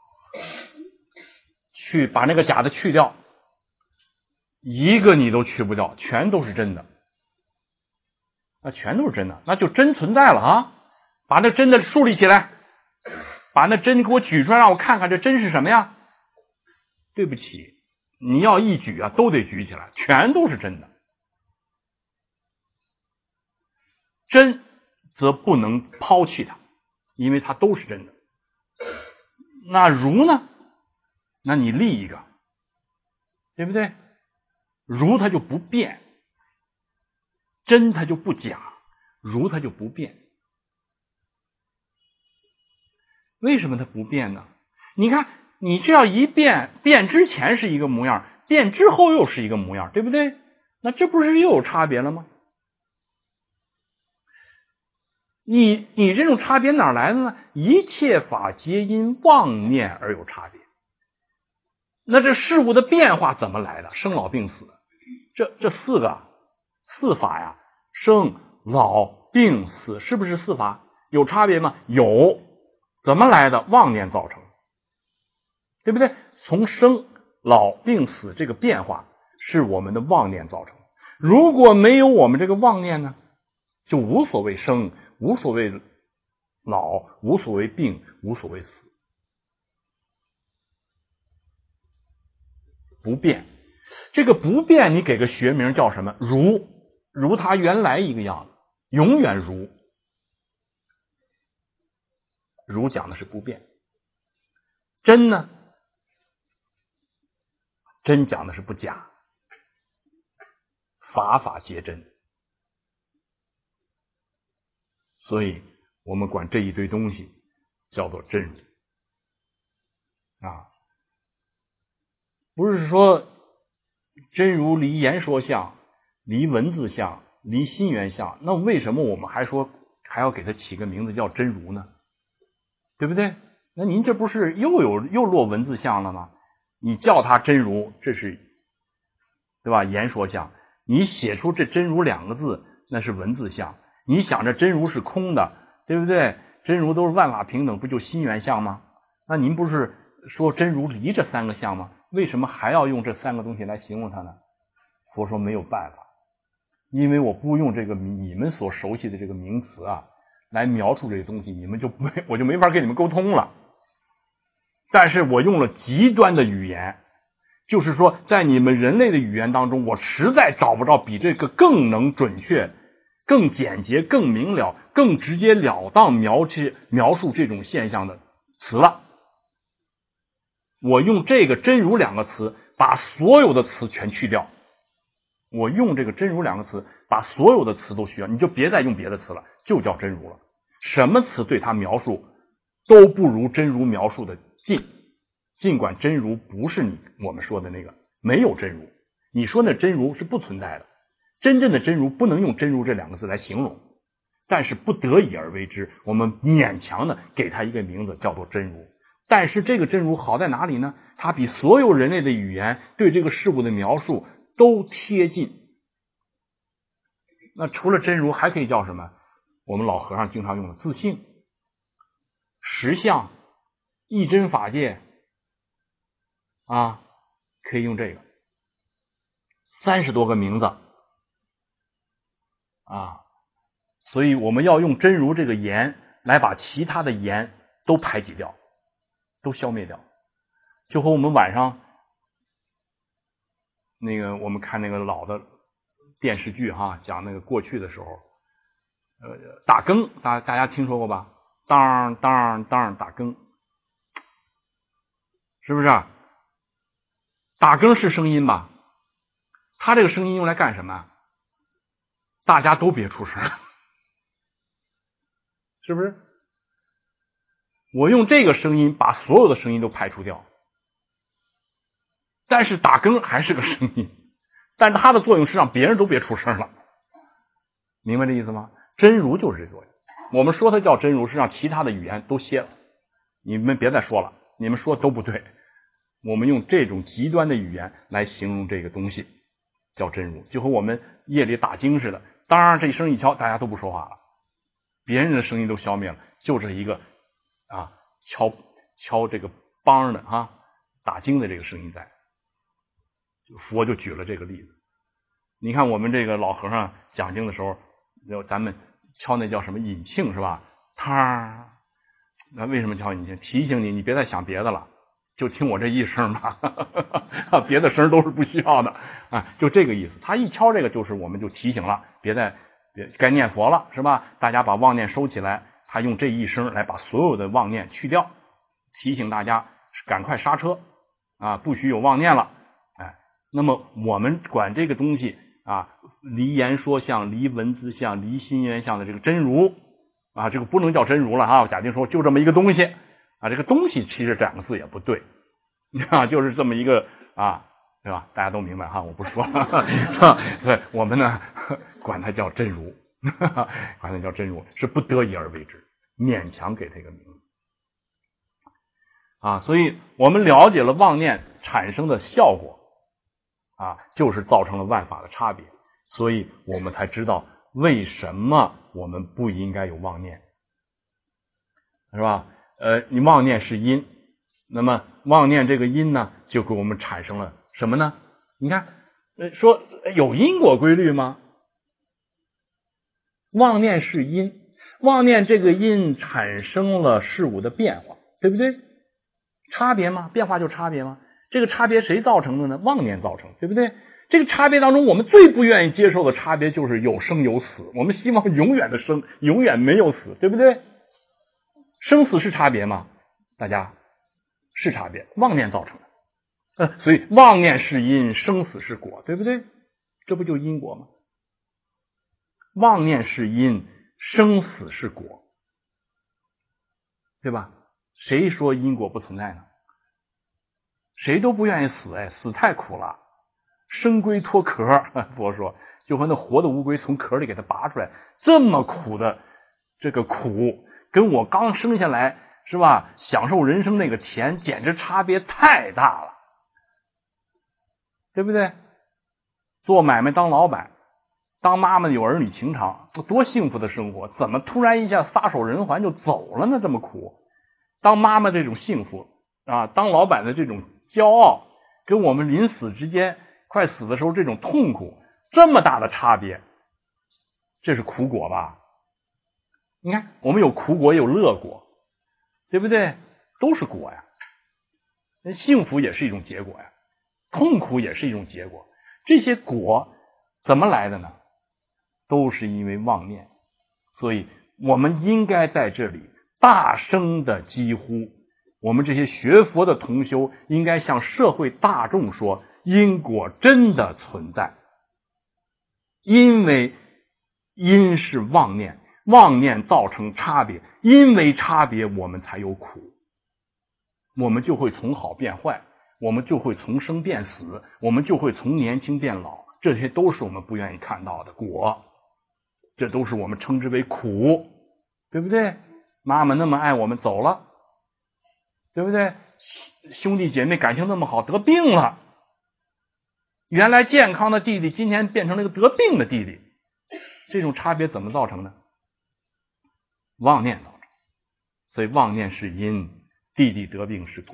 去把那个假的去掉，一个你都去不掉，全都是真的，那全都是真的，那就真存在了啊！把那真的树立起来，把那真给我举出来，让我看看这真是什么呀？对不起，你要一举啊，都得举起来，全都是真的。真则不能抛弃它，因为它都是真的。那如呢？那你立一个，对不对？如它就不变，真它就不假，如它就不变。为什么它不变呢？你看，你这要一变，变之前是一个模样，变之后又是一个模样，对不对？那这不是又有差别了吗？你这种差别哪来的呢？一切法皆因妄念而有差别。那这事物的变化怎么来的？生老病死，这四法呀，生老病死，是不是四法？有差别吗？有。怎么来的？妄念造成，对不对？从生老病死这个变化是我们的妄念造成。如果没有我们这个妄念呢？ 就无所谓生，无所谓老，无所谓病，无所谓死。不变，这个不变你给个学名叫什么？如它原来一个样子，永远如。如讲的是不变。真呢？真讲的是不假，法法皆真。所以我们管这一堆东西叫做真如啊，不是说真如离言说相，离文字相，离心源相，那为什么我们还要给它起个名字叫真如呢？对不对？那您这不是又落文字相了吗？你叫它真如，这是对吧？言说相，你写出这真如两个字，那是文字相。你想着真如是空的，对不对？真如都是万法平等，不就心源相吗？那您不是说真如离这三个相吗？为什么还要用这三个东西来形容它呢？佛说没有办法，因为我不用这个你们所熟悉的这个名词啊来描述这个东西，我就没法跟你们沟通了。但是我用了极端的语言，就是说在你们人类的语言当中，我实在找不着比这个更能准确、更简洁、更明了、更直截了当描述这种现象的词了。我用这个真如两个词把所有的词全去掉，我用这个真如两个词把所有的词都去掉，你就别再用别的词了，就叫真如了。什么词对它描述都不如真如描述的近，尽管真如不是我们说的那个，没有真如，你说那真如是不存在的，真正的真如不能用真如这两个字来形容，但是不得已而为之，我们勉强的给它一个名字叫做真如。但是这个真如好在哪里呢？它比所有人类的语言对这个事物的描述都贴近。那除了真如还可以叫什么？我们老和尚经常用的自性、实相、一真法界啊，可以用这个30多个名字啊。所以我们要用真如这个言来把其他的言都排挤掉，都消灭掉。就和我们晚上我们看那个老的电视剧讲那个过去的时候，打更，大家听说过吧？当当当打更，是不是？打更是声音吧？它这个声音用来干什么？大家都别出声，是不是？我用这个声音把所有的声音都排除掉，但是打更还是个声音，但它的作用是让别人都别出声了，明白这意思吗？真如就是这作用。我们说它叫真如，是让其他的语言都歇了，你们别再说了，你们说都不对。我们用这种极端的语言来形容这个东西叫真如，就和我们夜里打经似的，当然这一声一敲大家都不说话了，别人的声音都消灭了，就这一个敲这个梆的打经的这个声音在。佛就举了这个例子。你看我们这个老和尚讲经的时候，咱们敲那叫什么引磬是吧？那为什么敲引磬？提醒你别再想别的了，就听我这一声吧，别的声都是不需要的就这个意思。他一敲这个我们就提醒了，别该念佛了是吧？大家把妄念收起来，他用这一声来把所有的妄念去掉，提醒大家赶快刹车不许有妄念了。那么我们管这个东西离言说相、离文字相、离心源相的这个真如这个不能叫真如了假定说就这么一个东西这个东西其实这两个字也不对就是这么一个对吧？大家都明白我不说了是吧？对，我们呢管它叫真如管它叫真如，是不得已而为之，勉强给它一个名字所以我们了解了妄念产生的效果就是造成了万法的差别，所以我们才知道为什么我们不应该有妄念，是吧？你妄念是因，那么妄念这个因呢，就给我们产生了什么呢？你看，说有因果规律吗？ 妄念是因，妄念这个因产生了事物的变化，对不对？差别吗？变化就差别吗？这个差别谁造成的呢？妄念造成，对不对？这个差别当中，我们最不愿意接受的差别就是有生有死，我们希望永远的生，永远没有死，对不对？生死是差别吗？大家是差别，妄念造成的。所以妄念是因，生死是果，对不对？这不就因果吗？妄念是因，生死是果，对吧？谁说因果不存在呢？谁都不愿意死，死太苦了。生龟脱壳，佛说，就和那活的乌龟从壳里给它拔出来，这么苦的这个苦，跟我刚生下来是吧，享受人生那个甜，简直差别太大了，对不对？做买卖当老板，当妈妈有儿女情长，多幸福的生活，怎么突然一下撒手人寰就走了呢？这么苦。当妈妈这种幸福啊，当老板的这种骄傲，跟我们临死之间快死的时候这种痛苦，这么大的差别，这是苦果吧？你看，我们有苦果，也有乐果，对不对？都是果呀。幸福也是一种结果呀，痛苦也是一种结果。这些果怎么来的呢？都是因为妄念。所以我们应该在这里大声的疾呼，我们这些学佛的同修应该向社会大众说，因果真的存在。因为因是妄念，妄念造成差别，因为差别我们才有苦，我们就会从好变坏，我们就会从生变死，我们就会从年轻变老，这些都是我们不愿意看到的果，这都是我们称之为苦，对不对？妈妈那么爱我们走了，对不对？兄弟姐妹感情那么好，得病了，原来健康的弟弟今天变成了一个得病的弟弟，这种差别怎么造成的？妄念造成。所以妄念是因，弟弟得病是果。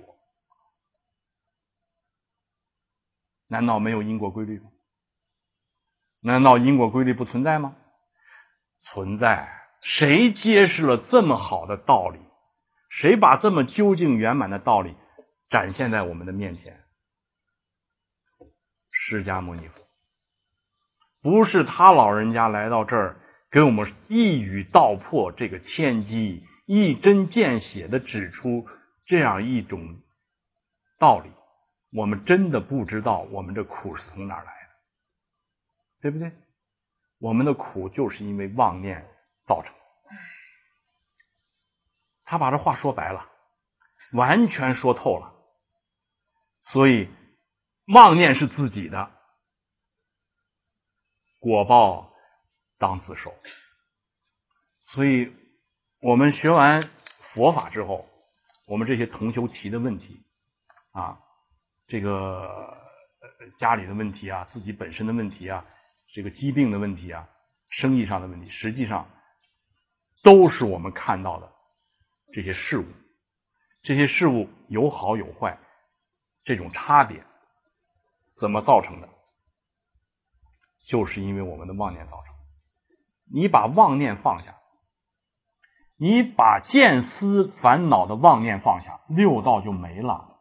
难道没有因果规律吗？难道因果规律不存在吗？存在。谁揭示了这么好的道理？谁把这么究竟圆满的道理展现在我们的面前？释迦牟尼佛。不是他老人家来到这儿给我们一语道破这个天机，一针见血的指出这样一种道理，我们真的不知道我们这苦是从哪儿来的，对不对？我们的苦就是因为妄念造成。他把这话说白了，完全说透了。所以妄念是自己的，果报当自受。所以我们学完佛法之后，我们这些同修提的问题啊，这个家里的问题啊，自己本身的问题啊，这个疾病的问题啊，生意上的问题，实际上都是我们看到的这些事物。这些事物有好有坏，这种差别怎么造成的？就是因为我们的妄念造成。你把妄念放下，你把见思烦恼的妄念放下，六道就没了。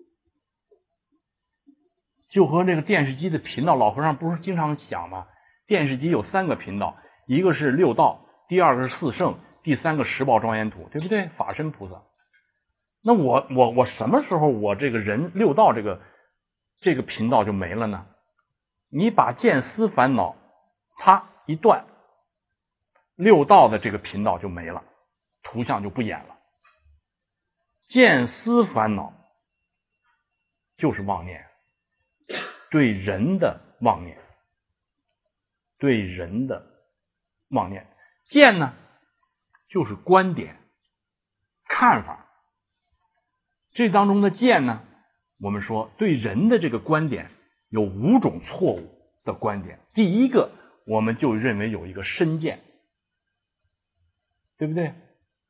就和这个电视机的频道，老和尚不是经常讲吗？电视机有3个频道，一个是六道，第二个是四圣，第3个十宝庄严土，对不对？法身菩萨。那我什么时候我这个人六道这个频道就没了呢？你把见思烦恼它一断，六道的这个频道就没了，图像就不演了。见思烦恼就是妄念，对人的妄念，对人的妄念。见呢，就是观点、看法。这当中的见呢，我们说对人的这个观点有5种错误的观点。第一个，我们就认为有一个身见，对不对？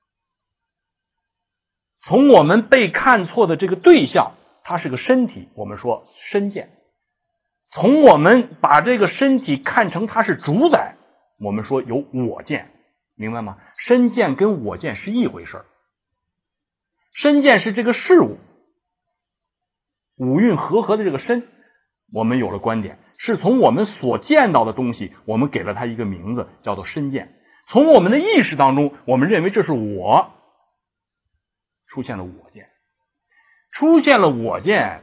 从我们被看错的这个对象，它是个身体，我们说身见。从我们把这个身体看成它是主宰， 我们说有我见，明白吗？身见跟我见是一回事儿。身见是这个事物，五蕴和合的这个身，我们有了观点，是从我们所见到的东西，我们给了它一个名字，叫做身见。从我们的意识当中，我们认为这是我，出现了我见。出现了我见，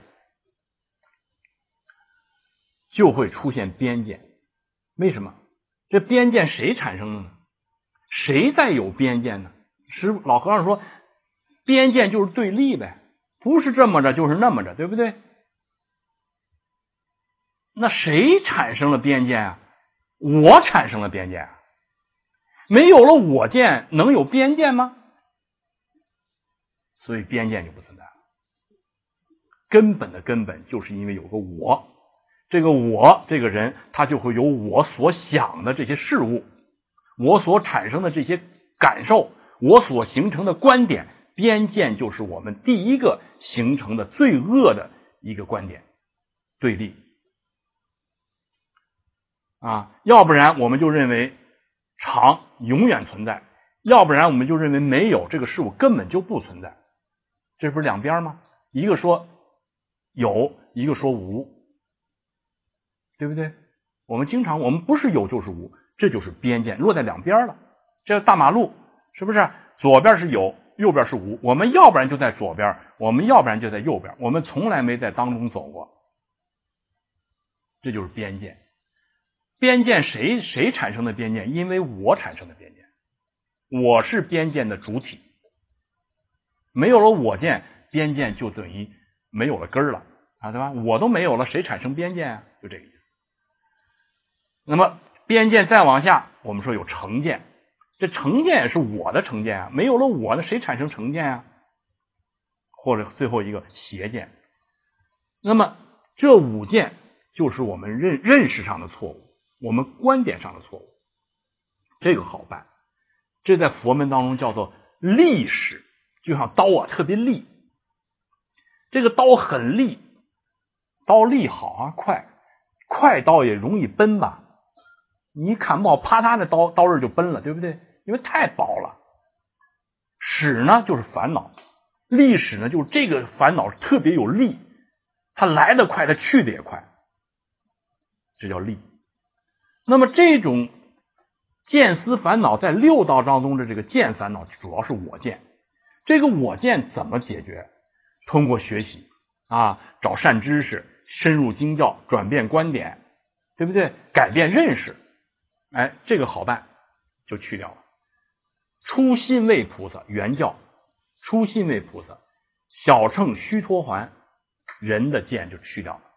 就会出现边见。为什么？这边见谁产生的呢？谁在有边见呢？老和尚说，边见就是对立呗，不是这么着就是那么着，对不对？那谁产生了边见啊？我产生了边见。没有了我见，能有边见吗？所以边见就不存在了。根本的根本就是因为有个我，这个我这个人，他就会有我所想的这些事物，我所产生的这些感受，我所形成的观点。边见就是我们第一个形成的最恶的一个观点，对立啊，要不然我们就认为常永远存在，要不然我们就认为没有，这个事物根本就不存在。这不是两边吗？一个说有，一个说无，对不对？我们不是有就是无，这就是边见，落在两边了。这大马路是不是左边是有，右边是无？我们要不然就在左边，我们要不然就在右边，我们从来没在当中走过。这就是边见。边见谁产生的边见？因为我产生的边见，我是边见的主体。没有了我见，边见就等于没有了根儿了啊，对吧？我都没有了，谁产生边见啊？就这个意思。那么边见再往下，我们说有成见，这成见也是我的成见啊，没有了我，那谁产生成见啊？或者最后一个邪见。那么这五见就是我们认识上的错误，我们观点上的错误。这个好办，这在佛门当中叫做利使，就像刀啊特别利，这个刀很利，刀利好啊，快刀也容易崩吧？你一砍不好，啪嗒的刀刃就崩了，对不对？因为太薄了。使呢就是烦恼，利使呢就是这个烦恼特别有利，它来得快，它去得也快，这叫利。那么这种见思烦恼在六道当中的这个见烦恼，主要是我见。这个我见怎么解决？通过学习啊，找善知识，深入经教，转变观点，对不对？改变认识，哎，这个好办，就去掉了。初信位菩萨原教，初信位菩萨小乘须陀洹人的见就去掉了。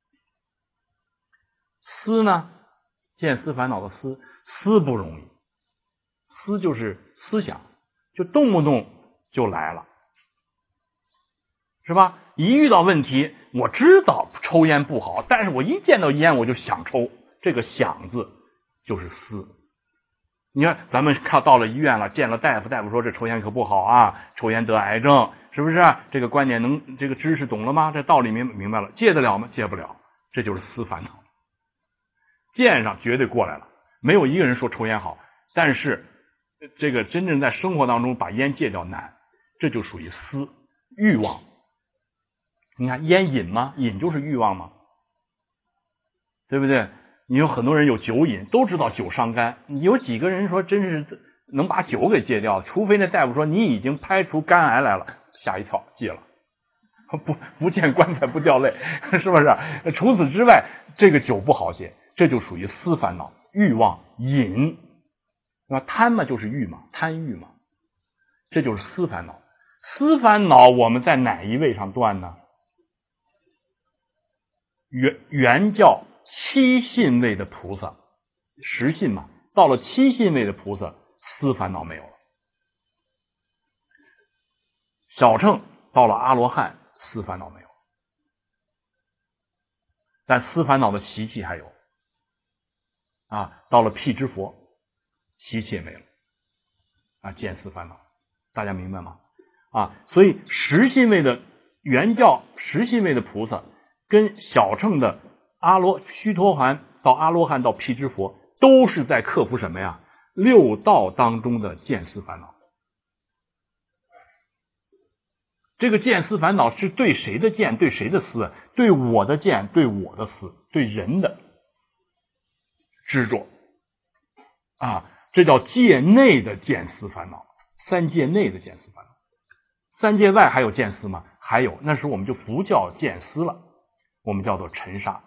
思呢，见思烦恼的思不容易，思就是思想，就动不动就来了，是吧？一遇到问题，我知道抽烟不好，但是我一见到烟我就想抽，这个想字就是思。你看咱们到了医院了，见了大夫，大夫说这抽烟可不好啊，抽烟得癌症，是不是？这个观点这个知识懂了吗？这道理明白了，戒得了吗？戒不了，这就是思烦恼。见上绝对过来了，没有一个人说抽烟好，但是这个真正在生活当中把烟戒掉难，这就属于思欲望。你看烟瘾吗？瘾就是欲望吗？对不对？你有很多人有酒瘾，都知道酒伤肝，你有几个人说真是能把酒给戒掉？除非那大夫说你已经拍出肝癌来了，吓一跳，戒了。不见棺材不掉泪，是不是？除此之外，这个酒不好戒，这就属于思烦恼、欲望、瘾。那贪嘛就是欲嘛，贪欲嘛，这就是思烦恼。思烦恼我们在哪一位上断呢？原教七信位的菩萨，十信嘛，到了七信位的菩萨，思烦恼没有了。小乘到了阿罗汉，思烦恼没有，但思烦恼的习气还有啊。到了辟支佛，习气也没了啊，见思烦恼，大家明白吗？啊，所以十信位的原教十信位的菩萨跟小乘的须陀洹到阿罗汉到辟支佛都是在克服什么呀？六道当中的见思烦恼。这个见思烦恼是对谁的见，对谁的思？对我的见，对我的思，对人的执着啊，这叫界内的见思烦恼，三界内的见思烦恼。三界外还有见思吗？还有，那时候我们就不叫见思了，我们叫做尘沙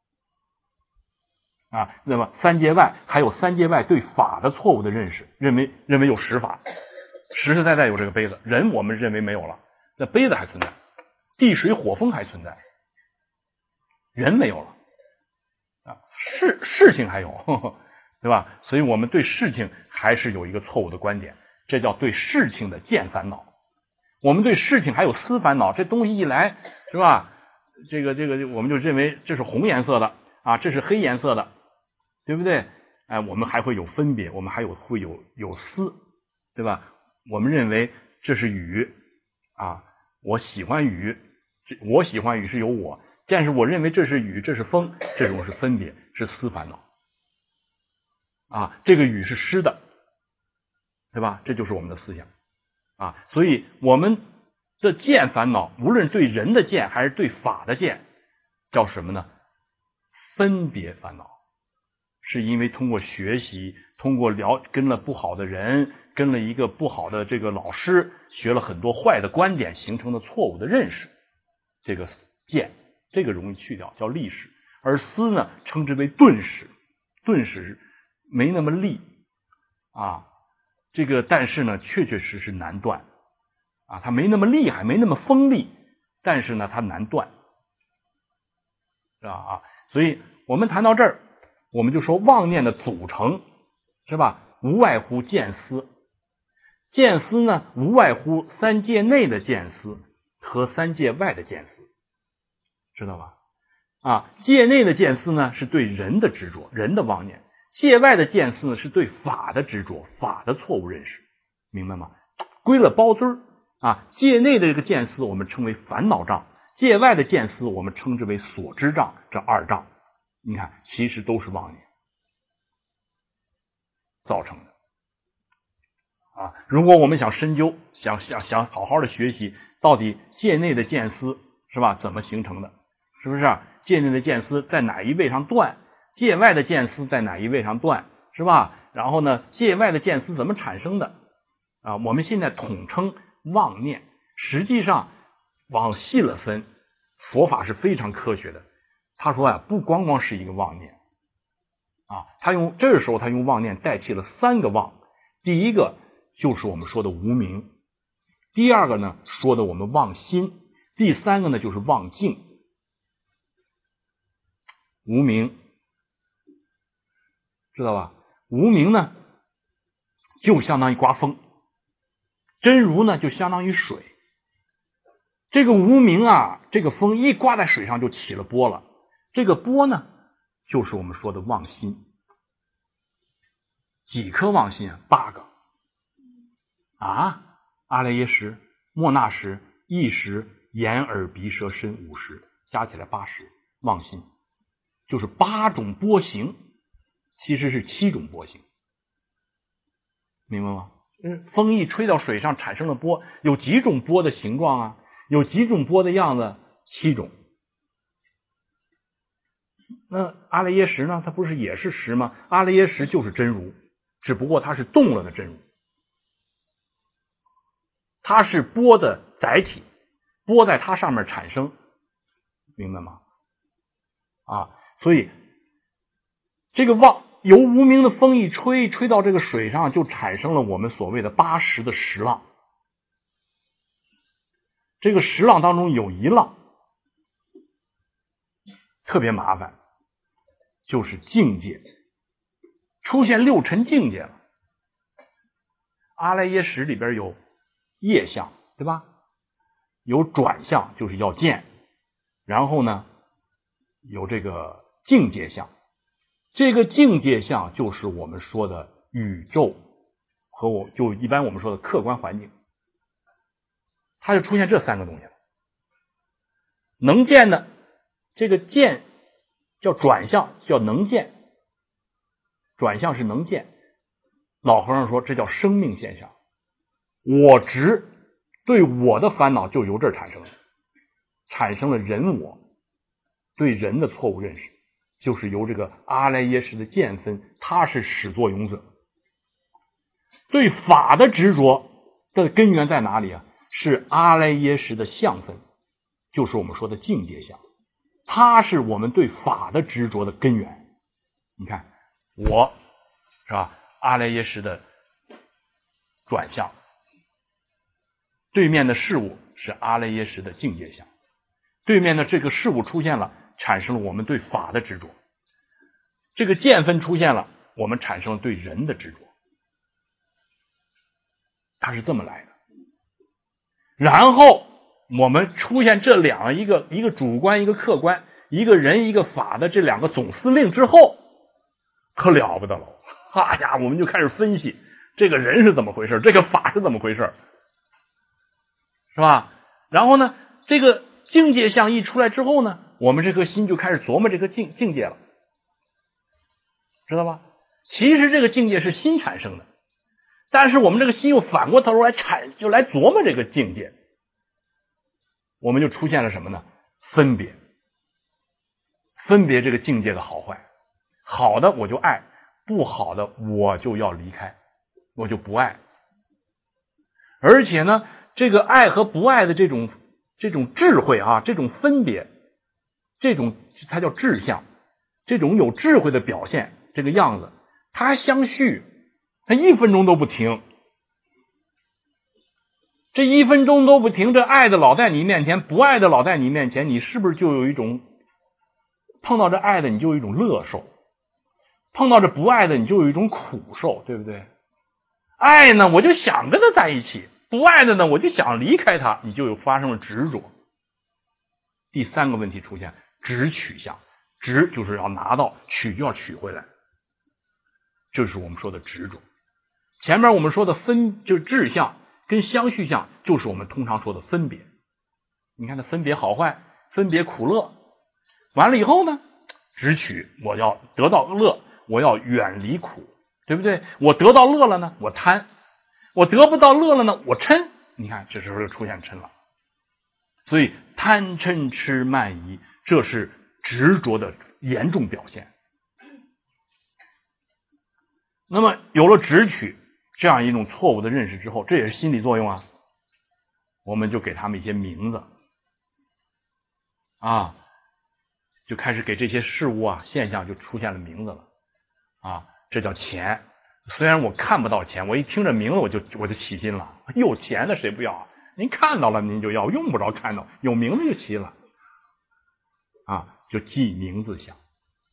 啊。那么三界外还有三界外对法的错误的认识，认为有实法，实实在在有这个杯子，人我们认为没有了，那杯子还存在，地水火风还存在，人没有了啊，事情还有，对吧？所以我们对事情还是有一个错误的观点，这叫对事情的见烦恼。我们对事情还有思烦恼，这东西一来，是吧？这个我们就认为这是红颜色的啊，这是黑颜色的，对不对？哎，我们还会有分别，我们还会有思，对吧？我们认为这是雨啊，我喜欢雨是有我，但是我认为这是雨，这是风，这种是分别，是思烦恼啊。这个雨是湿的，对吧？这就是我们的思想啊。所以我们的见烦恼，无论对人的见还是对法的见，叫什么呢？分别烦恼。是因为通过学习，通过跟了不好的人，跟了一个不好的这个老师，学了很多坏的观点，形成的错误的认识，这个见，这个容易去掉，叫利识。而思呢，称之为钝识，钝识没那么利啊，这个但是呢，确实难断啊，它没那么厉害，没那么锋利，但是呢，它难断，是吧啊？所以我们谈到这儿，我们就说妄念的组成是吧？无外乎见思，见思呢，无外乎三界内的见思和三界外的见思，知道吧？啊，界内的见思呢，是对人的执着，人的妄念；界外的见思呢，是对法的执着，法的错误认识，明白吗？归了包堆儿啊，界内的这个见思我们称为烦恼障，界外的见思我们称之为所知障，这二障，你看，其实都是妄念造成的啊。如果我们想深究，想好好的学习，到底界内的见思是吧，怎么形成的？是不是？界内的见思在哪一位上断？界外的见思在哪一位上断？是吧？然后呢，界外的见思怎么产生的？啊，我们现在统称妄念。实际上往细了分，佛法是非常科学的。他说啊，不光光是一个妄念啊，这个时候他用妄念代替了三个妄。第一个就是我们说的无明，第二个呢说的我们妄心，第三个呢就是妄境。无明知道吧？无明呢就相当于刮风，真如呢就相当于水。这个无明啊，这个风一刮在水上就起了波了，这个波呢就是我们说的妄心。几颗妄心啊？8个啊！阿赖耶识、末那识、意识、眼耳鼻舌身5识，加起来80妄心，就是8种波形，其实是7种波形，明白吗？风一吹到水上产生了波，有几种波的形状啊？有几种波的样子？7种。那阿赖耶识呢？它不是也是识吗？阿赖耶识就是真如，只不过它是动了的真如，它是波的载体，波在它上面产生，明白吗？啊，所以这个妄由无明的风一吹到这个水上，就产生了我们所谓的80的识浪。这个识浪当中有一浪特别麻烦，就是境界，出现6尘境界了。阿赖耶识里边有业相，对吧？有转相，就是要见，然后呢有这个境界相。这个境界相就是我们说的宇宙和就一般我们说的客观环境，它就出现这3个东西了。能见的这个见叫转相，叫能见， 转向是能见。老和尚说这叫生命现象，我执对我的烦恼就由这儿产生了人我，对人的错误认识，就是由这个阿赖耶识的见分，它是始作俑者。对法的执着的根源在哪里啊？是阿赖耶识的相分，就是我们说的境界相，它是我们对法的执着的根源。你看我是吧，阿赖耶识的转向，对面的事物是阿赖耶识的境界相，对面的这个事物出现了，产生了我们对法的执着，这个见分出现了，我们产生了对人的执着，它是这么来的。然后我们出现这两个，一个主观一个客观，一个人一个法的这两个总司令之后，可了不得了。哎呀，我们就开始分析这个人是怎么回事，这个法是怎么回事，是吧？然后呢，这个境界相一出来之后呢，我们这颗心就开始琢磨这个境界了，知道吧？其实这个境界是心产生的，但是我们这个心又反过头来就来琢磨这个境界，我们就出现了什么呢？分别这个境界的好坏，好的我就爱，不好的我就要离开，我就不爱。而且呢，这个爱和不爱的这种智慧啊，这种分别，这种它叫智相，这种有智慧的表现，这个样子它相续，它1分钟都不停，这1分钟都不停，这爱的老在你面前，不爱的老在你面前，你是不是就有一种碰到这爱的你就有一种乐受，碰到这不爱的你就有一种苦受，对不对？爱呢我就想跟他在一起，不爱的呢我就想离开他，你就发生了执着。第3个问题出现，执取相，执就是要拿到，取就要取回来，这是我们说的执着。前面我们说的就是智相跟相续相，就是我们通常说的分别。你看它分别好坏，分别苦乐，完了以后呢，执取，我要得到乐，我要远离苦，对不对？我得到乐了呢，我贪；我得不到乐了呢，我嗔。你看这时候就出现嗔了。所以贪嗔痴慢疑，这是执着的严重表现。那么有了执取这样一种错误的认识之后，这也是心理作用啊，我们就给他们一些名字啊，就开始给这些事物啊现象就出现了名字了啊，这叫钱。虽然我看不到钱，我一听这名字我就起劲了，有钱的谁不要啊？您看到了您就要，用不着看到，有名字就齐了啊，就记名字相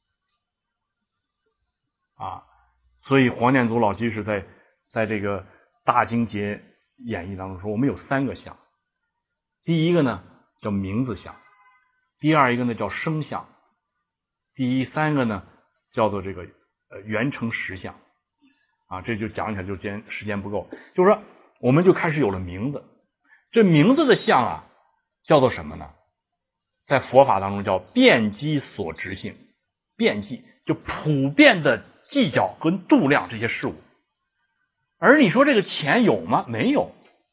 啊。所以黄念祖老居士在这个大经节演义当中说，我们有3个相，第一个呢叫名字相，第二一个呢叫声相，第3个呢叫做这个缘成实相啊。这就讲起来就时间不够，就是说我们就开始有了名字。这名字的相啊叫做什么呢？在佛法当中叫遍计所执性，遍计就普遍的计较跟度量这些事物。而你说这个钱有吗？没有，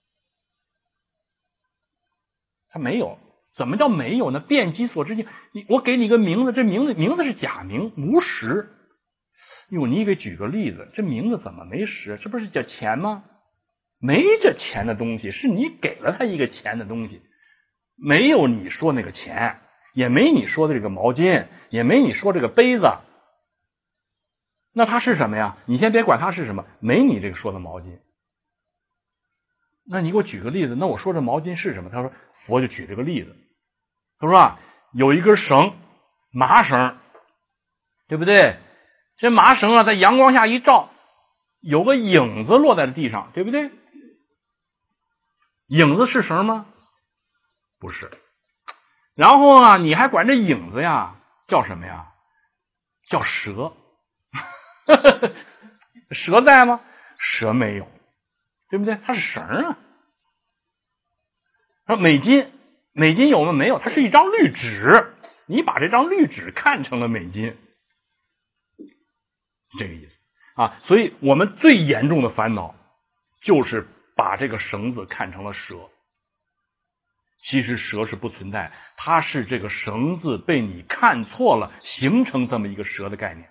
它没有。怎么叫没有呢？遍计所执性，我给你个名字，这名字是假名，无实。哟，你给举个例子，这名字怎么没实？这不是叫钱吗？没这钱的东西，是你给了他一个钱的东西，没有你说那个钱，也没你说的这个毛巾，也没你说这个杯子，那它是什么呀？你先别管它是什么，没你这个说的毛巾。那你给我举个例子，那我说这毛巾是什么？他说佛就举这个例子，他说啊，有一根绳，麻绳，对不对？这麻绳啊在阳光下一照，有个影子落在了地上，对不对？影子是绳吗？不是。然后啊，你还管这影子呀叫什么呀？叫蛇。蛇在吗？蛇没有，对不对？它是绳啊。说美金有吗？没有，它是一张绿纸，你把这张绿纸看成了美金，这个意思。 啊。所以我们最严重的烦恼就是把这个绳子看成了蛇。其实蛇是不存在，它是这个绳子被你看错了，形成这么一个蛇的概念。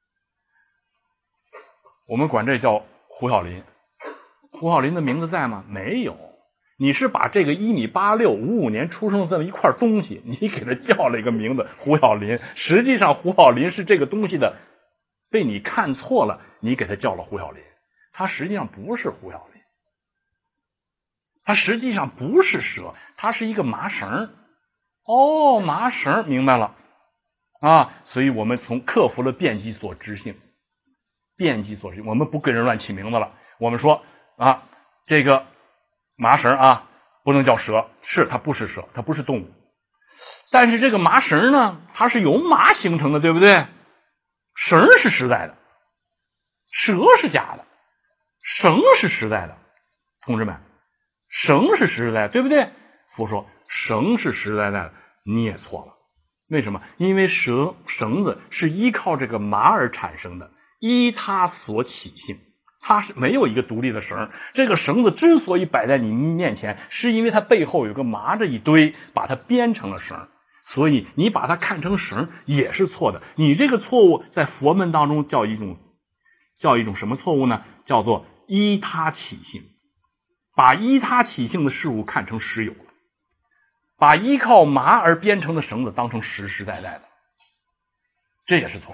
我们管这叫胡小林。胡小林的名字在吗？没有。你是把这个1.86米、55年出生的这么一块东西，你给它叫了一个名字胡小林，实际上胡小林是这个东西的被你看错了，你给它叫了胡小林，它实际上不是胡小林，它实际上不是蛇，它是一个麻绳。哦，麻绳，明白了啊。所以我们克服了变机所知性，我们不给人乱起名字了。我们说啊，这个麻绳啊不能叫蛇，是它不是蛇，它不是动物，但是这个麻绳呢，它是由麻形成的，对不对？绳是实在的，蛇是假的，绳是实在的。同志们，绳是实在的，对不对？佛说绳是实在的，你也错了。为什么？因为绳子是依靠这个麻而产生的，依它所起性，它是没有一个独立的绳。这个绳子之所以摆在你面前，是因为它背后有个麻这一堆，把它编成了绳。所以你把它看成绳也是错的。你这个错误在佛门当中叫一种什么错误呢？叫做依他起性，把依他起性的事物看成实有了，把依靠麻而编成的绳子当成实实在在的，这也是错误。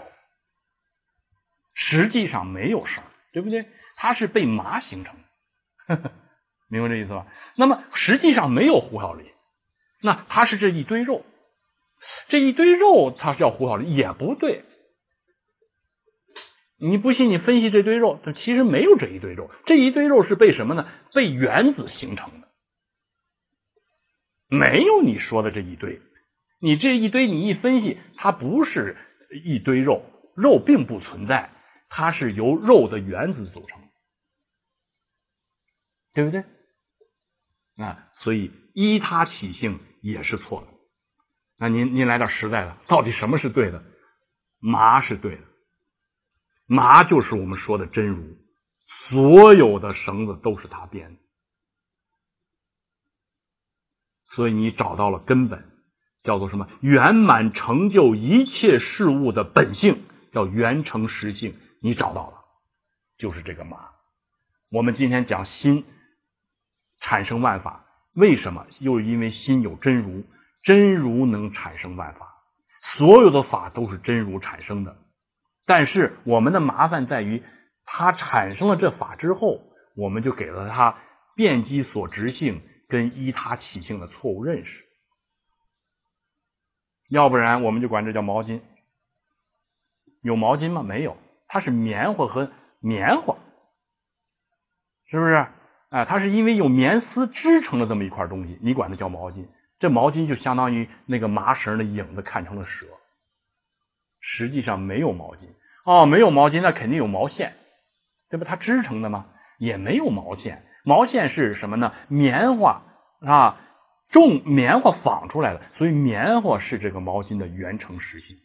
实际上没有绳，对不对？它是被麻形成的，明白这意思吧？那么实际上没有胡小林，那它是这一堆肉，这一堆肉它是叫胡小林也不对。你不信你分析这堆肉，它其实没有这一堆肉，这一堆肉是被什么呢？被原子形成的，没有你说的这一堆。你这一堆你一分析，它不是一堆肉，肉并不存在，它是由肉的原子组成，对不对？啊，所以依他起性也是错的。那您来点实在的，到底什么是对的？麻是对的，麻就是我们说的真如，所有的绳子都是他编的。所以你找到了根本，叫做什么？圆满成就一切事物的本性，叫圆成实性。你找到了，就是这个麻。我们今天讲心产生万法，为什么？又因为心有真如，真如能产生万法，所有的法都是真如产生的。但是我们的麻烦在于，它产生了这法之后，我们就给了它变机所执性跟依他起性的错误认识，要不然我们就管这叫毛巾。有毛巾吗？没有，它是棉花和棉花，是不是？它是因为有棉丝织成了这么一块东西，你管它叫毛巾。这毛巾就相当于那个麻绳的影子看成了蛇，实际上没有毛巾。哦，没有毛巾，那肯定有毛线，对吧？它织成的吗？也没有毛线。毛线是什么呢？棉花啊，种棉花纺出来的，所以棉花是这个毛巾的原成实性。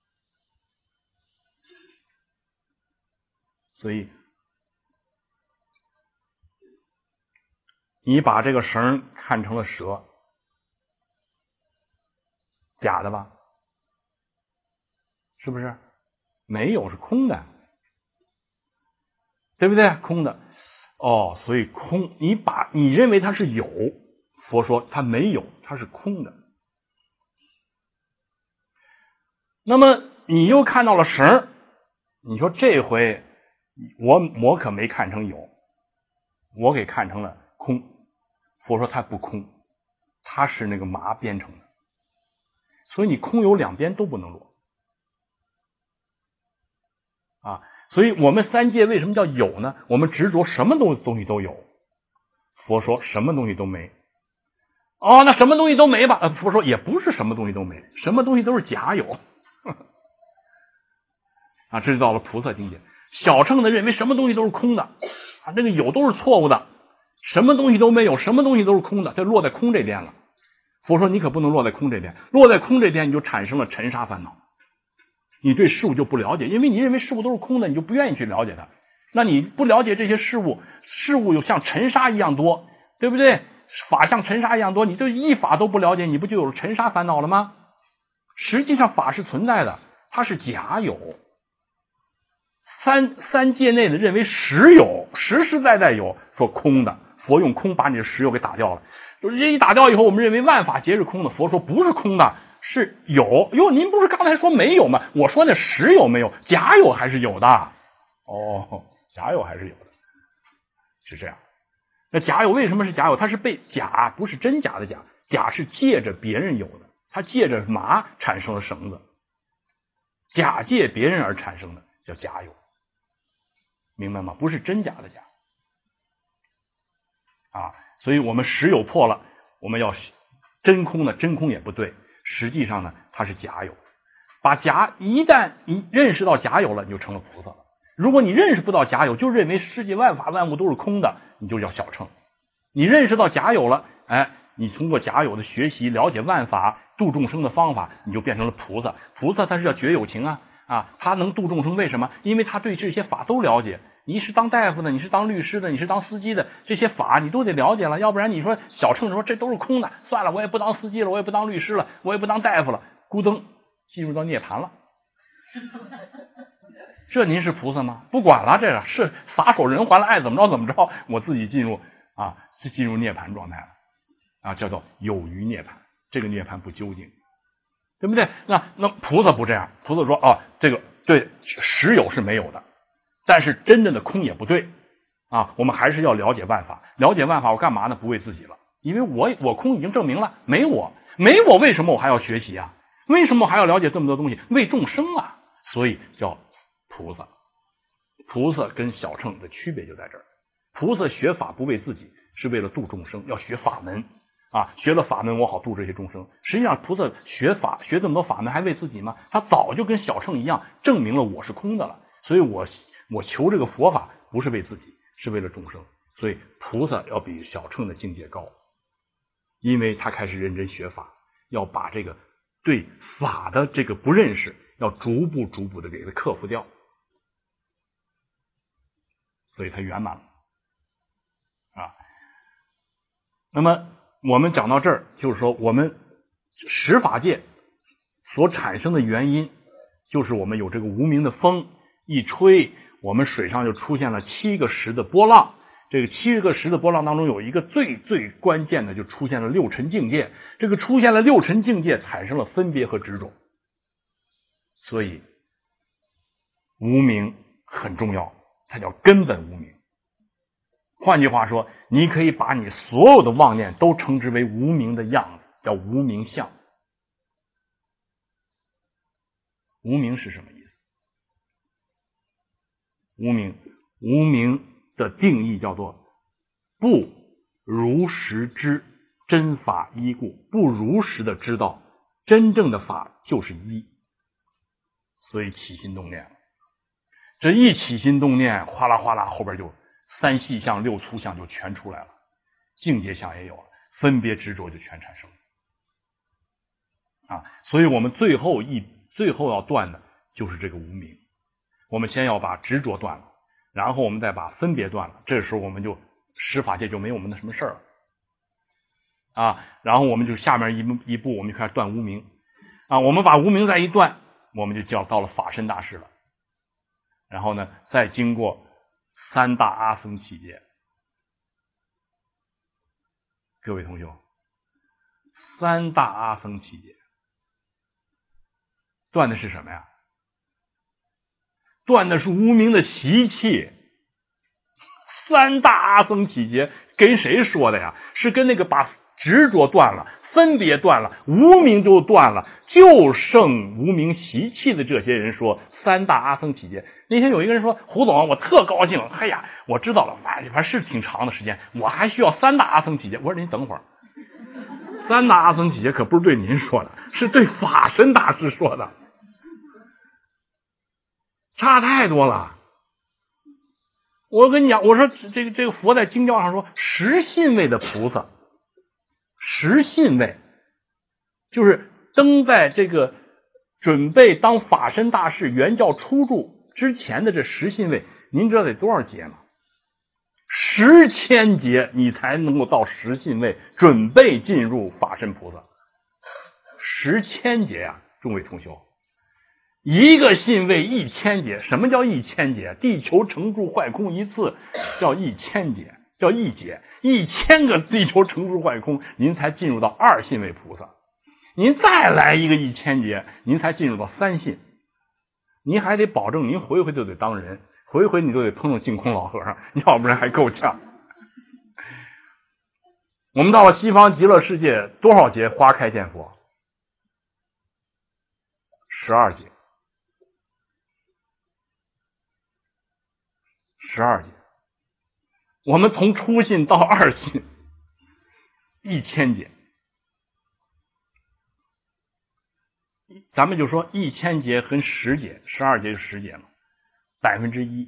所以你把这个绳看成了蛇，假的吧？是不是？没有，是空的，对不对？空的。哦，所以空，你认为它是有，佛说它没有，它是空的。那么你又看到了绳，你说这回我可没看成有，我给看成了空。佛说它不空，它是那个麻编成的，所以你空有两边都不能落啊。所以我们三界为什么叫有呢？我们执着什么东西都有，佛说什么东西都没。哦，那什么东西都没吧？佛说也不是什么东西都没，什么东西都是假有啊。这就到了菩萨境界。小乘的认为什么东西都是空的啊，这个有都是错误的，什么东西都没有，什么东西都是空的，就落在空这边了。佛说你可不能落在空这边，落在空这边你就产生了尘沙烦恼。 你对事物就不了解，因为你认为事物都是空的，你就不愿意去了解它。那你不了解这些事物，事物又像尘沙一样多，对不对？法像尘沙一样多，你对一法都不了解，你不就有了尘沙烦恼了吗？实际上法是存在的，它是假有。三界内的认为实有，实实在在有，说空的，佛用空把你的实有给打掉了。就是这一打掉以后，我们认为万法皆是空的，佛说不是空的，是有。哟，您不是刚才说没有吗？我说那实有没有，假有还是有的。哦，假有还是有的，是这样。那假有为什么是假有？它是被假，不是真假的假，假是借着别人有的，它借着麻产生了绳子，假借别人而产生的叫假有，明白吗？不是真假的假啊。所以我们实有破了，我们要真空呢，真空也不对，实际上呢它是假有。把假一旦你认识到假有了，你就成了菩萨了。如果你认识不到假有，就认为世界万法万物都是空的，你就叫小乘。你认识到假有了，你通过假有的学习，了解万法度众生的方法，你就变成了菩萨。菩萨他是要觉有情他能度众生，为什么？因为他对这些法都了解。你是当大夫的，你是当律师的，你是当司机的，这些法你都得了解了，要不然你说小乘说这都是空的，算了，我也不当司机了，我也不当律师了，我也不当大夫了，咕噔进入到涅槃了。这您是菩萨吗？不管了，这个是撒手人寰了，爱怎么着怎么着，我自己进入涅槃状态了叫做有余涅槃。这个涅槃不究竟，对不对？那菩萨不这样，菩萨说这个对实有是没有的，但是真正的空也不对我们还是要了解万法。了解万法我干嘛呢？不为自己了，因为我空已经证明了，没我为什么我还要学习为什么我还要了解这么多东西？为众生所以叫菩萨。菩萨跟小乘的区别就在这儿。菩萨学法不为自己，是为了度众生，要学法门学了法门我好度这些众生。实际上菩萨学法学这么多法门还为自己吗？他早就跟小乘一样证明了我是空的了。所以我求这个佛法不是为自己，是为了众生。所以菩萨要比小乘的境界高，因为他开始认真学法，要把这个对法的这个不认识要逐步的给它克服掉，所以他圆满了那么我们讲到这儿，就是说我们十法界所产生的原因，就是我们有这个无名的风一吹，我们水上就出现了7个识的波浪。这个7个识的波浪当中有一个最关键的，就出现了六尘境界。这个出现了六尘境界，产生了分别和执着，所以无明很重要，它叫根本无明。换句话说，你可以把你所有的妄念都称之为无明的样子，叫无明相。无明是什么意思？无明的定义叫做不如实知真法一故，不如实的知道真正的法就是一，所以起心动念了。这一起心动念，哗啦哗啦，后边就三细相六粗相就全出来了，境界相也有了，分别执着就全产生了所以我们最后要断的就是这个无明。我们先要把执着断了，然后我们再把分别断了，这时候我们就十法界就没有我们的什么事儿了然后我们就下面一步我们就开始断无明我们把无明再一断，我们就叫到了法身大事了。然后呢，再经过三大阿僧祇劫。各位同学，三大阿僧祇劫断的是什么呀？断的是无明的习气。三大阿僧祇劫跟谁说的呀？是跟那个把执着断了，分别断了，无明就断了，就剩无明习气的这些人说三大阿僧祇劫。那天有一个人说，胡总我特高兴，哎呀我知道了，反正是挺长的时间，我还需要三大阿僧祇劫。我说您等会儿，三大阿僧祇劫可不是对您说的，是对法身大师说的，差太多了。我跟你讲，我说这个佛在经教上说十信位的菩萨，十信位就是登在这个准备当法身大士原教初住之前的这10信位，您知道得多少劫吗？10千劫你才能够到10信位，准备进入法身菩萨。10千劫啊，众位同修，一个信位1000劫。什么叫1000劫？地球成住坏空一次叫1000劫，叫一劫。1000个地球成住坏空，您才进入到2信位菩萨。您再来一个1000劫，您才进入到3信。您还得保证您回回就得当人，回回你都得碰碰净空老和尚，要不然还够呛。我们到了西方极乐世界，多少劫花开见佛？12劫。12劫。我们从初信到2信1000劫。咱们就说1000劫跟10劫，12劫就10劫嘛，1%。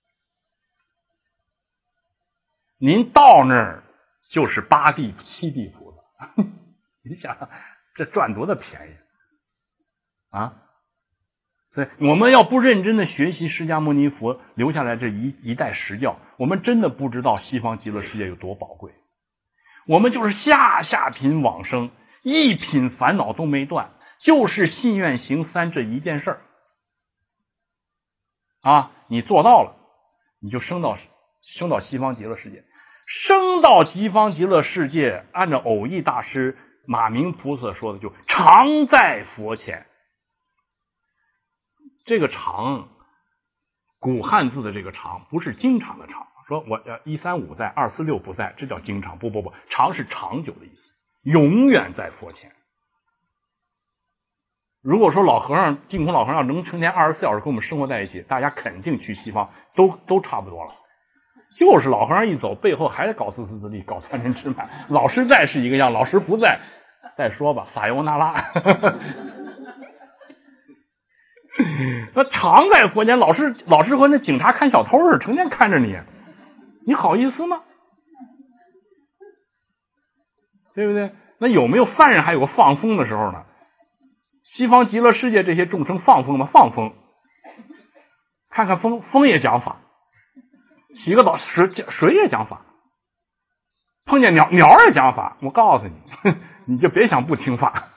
您到那儿就是8地7地菩萨，你想这赚多大便宜啊！所以我们要不认真的学习释迦牟尼佛留下来这一代实教，我们真的不知道西方极乐世界有多宝贵。我们就是下品往生，一品烦恼都没断，就是信愿行3这一件事儿啊！你做到了，你就升到西方极乐世界。升到西方极乐世界，按照偶益大师马明菩萨说的，就常在佛前。这个常，古汉字的这个常不是经常的常，说我135在246不在，这叫经常。不，常是长久的意思，永远在佛前。如果说净空老和尚能成天24小时跟我们生活在一起，大家肯定去西方都差不多了。就是老和尚一走，背后还得搞自私自利，搞贪嗔痴慢。老师在是一个样，老师不在再说吧，撒尤那拉。那常在佛前，老师和那警察看小偷似的，成天看着你，你好意思吗？对不对？那有没有犯人还有个放风的时候呢？西方极乐世界这些众生放风吗？放风，看看风也讲法，洗个澡水也讲法，碰见鸟也讲法。我告诉你，你就别想不听法。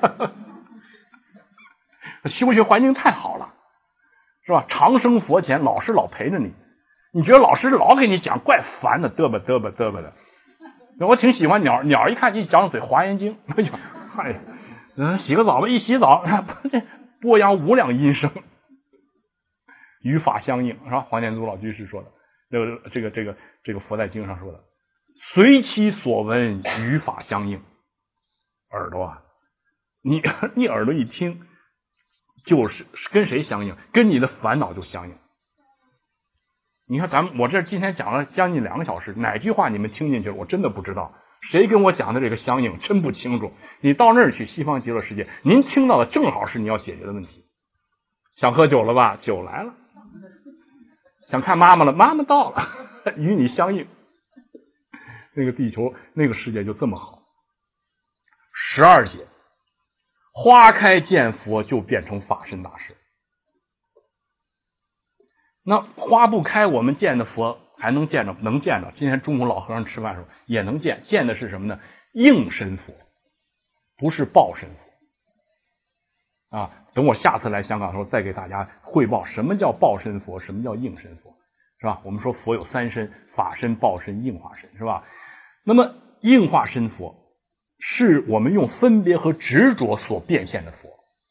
修学环境太好了，是吧？长生佛前，老师老陪着你，你觉得老师老给你讲，怪烦的，嘚吧的。我挺喜欢鸟一看一讲嘴华严经，洗个澡吧，一洗澡播扬无量音声，与法相应，是吧？黄念祖老居士说的，这个佛在经上说的，随其所闻，与法相应。耳朵啊，你耳朵一听，就是跟谁相应？跟你的烦恼就相应。你看我这今天讲了将近2个小时，哪句话你们听进去了？我真的不知道，谁跟我讲的这个相应真不清楚。你到那儿去，西方极乐世界，您听到的正好是你要解决的问题。想喝酒了吧？酒来了。想看妈妈了？妈妈到了，与你相应。那个地球那个世界就这么好。12劫花开见佛，就变成法身大士。那花不开，我们见的佛还能见着？能见着。今天中午老和尚吃饭的时候也能见，见的是什么呢？应身佛，不是报身佛啊。等我下次来香港的时候，再给大家汇报什么叫报身佛，什么叫应身佛，是吧？我们说佛有3身：法身、报身、应化身，是吧？那么应化身佛是我们用分别和执着所变现的佛，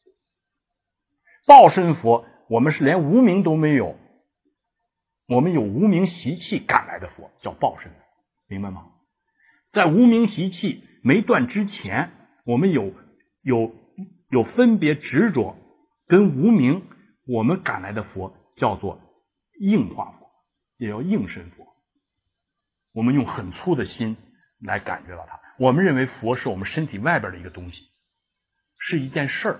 报身佛我们是连无名都没有，我们有无名习气赶来的佛，叫报身，明白吗？在无名习气没断之前，我们有分别执着跟无名，我们赶来的佛叫做应化佛，也叫应身佛。我们用很粗的心来感觉到它。我们认为佛是我们身体外边的一个东西，是一件事儿，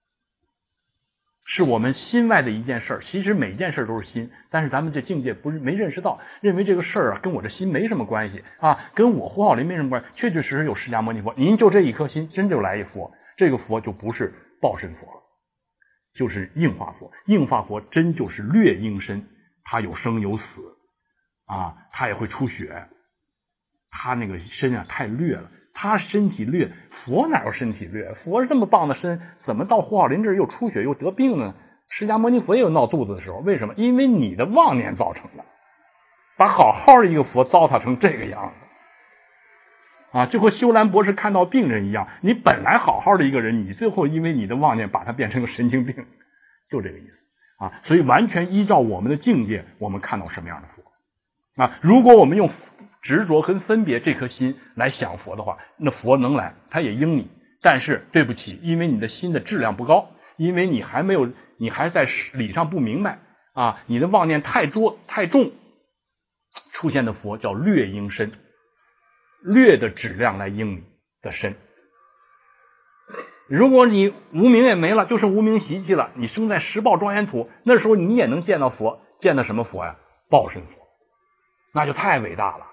是我们心外的一件事儿。其实每件事都是心，但是咱们这境界没认识到，认为这个事儿跟我这心没什么关系啊，跟我胡浩林没什么关系。确确实实有释迦牟尼佛，您就这一颗心，真就来一佛，这个佛就不是报身佛了。 就是应化佛。应化佛真就是略阴身，他有生有死啊，他也会出血，他那个身啊太略了，他身体略，佛哪有身体略？佛是这么棒的身，怎么到胡小林这儿又出血又得病呢？释迦牟尼佛也有闹肚子的时候，为什么？因为你的妄念造成的，把好好的一个佛糟蹋成这个样子啊，就和修兰博士看到病人一样，你本来好好的一个人，你最后因为你的妄念把他变成个神经病，就这个意思啊。所以完全依照我们的境界，我们看到什么样的佛啊。如果我们用执着跟分别这颗心来想佛的话，那佛能来，他也应你。但是对不起，因为你的心的质量不高，因为你还在理上不明白啊，你的妄念太重，出现的佛叫略应身，略的质量来应你的身。如果你无明也没了，就是无明习气了，你生在十报庄严土，那时候你也能见到佛，见到什么佛呀？报身佛，那就太伟大了。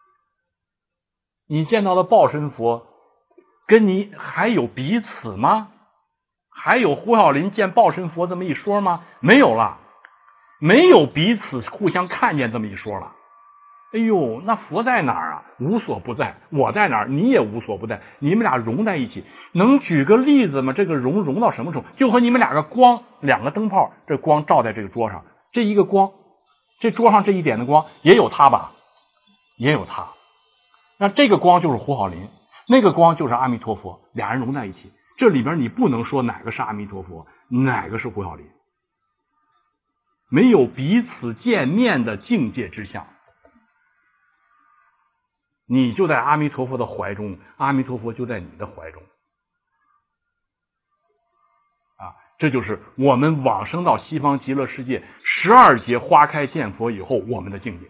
你见到的报身佛跟你还有彼此吗？还有胡小林见报身佛这么一说吗？没有了，没有彼此互相看见这么一说了。哎呦，那佛在哪儿啊？无所不在。我在哪儿，你也无所不在，你们俩融在一起。能举个例子吗？这个融到什么程度？就和你们两个光，两个灯泡，这光照在这个桌上，这一个光，这桌上这一点的光也有它吧？也有它。那这个光就是胡小林，那个光就是阿弥陀佛，俩人融在一起。这里边你不能说哪个是阿弥陀佛，哪个是胡小林，没有彼此见面的境界之下，你就在阿弥陀佛的怀中，阿弥陀佛就在你的怀中啊！这就是我们往生到西方极乐世界12劫花开见佛以后我们的境界。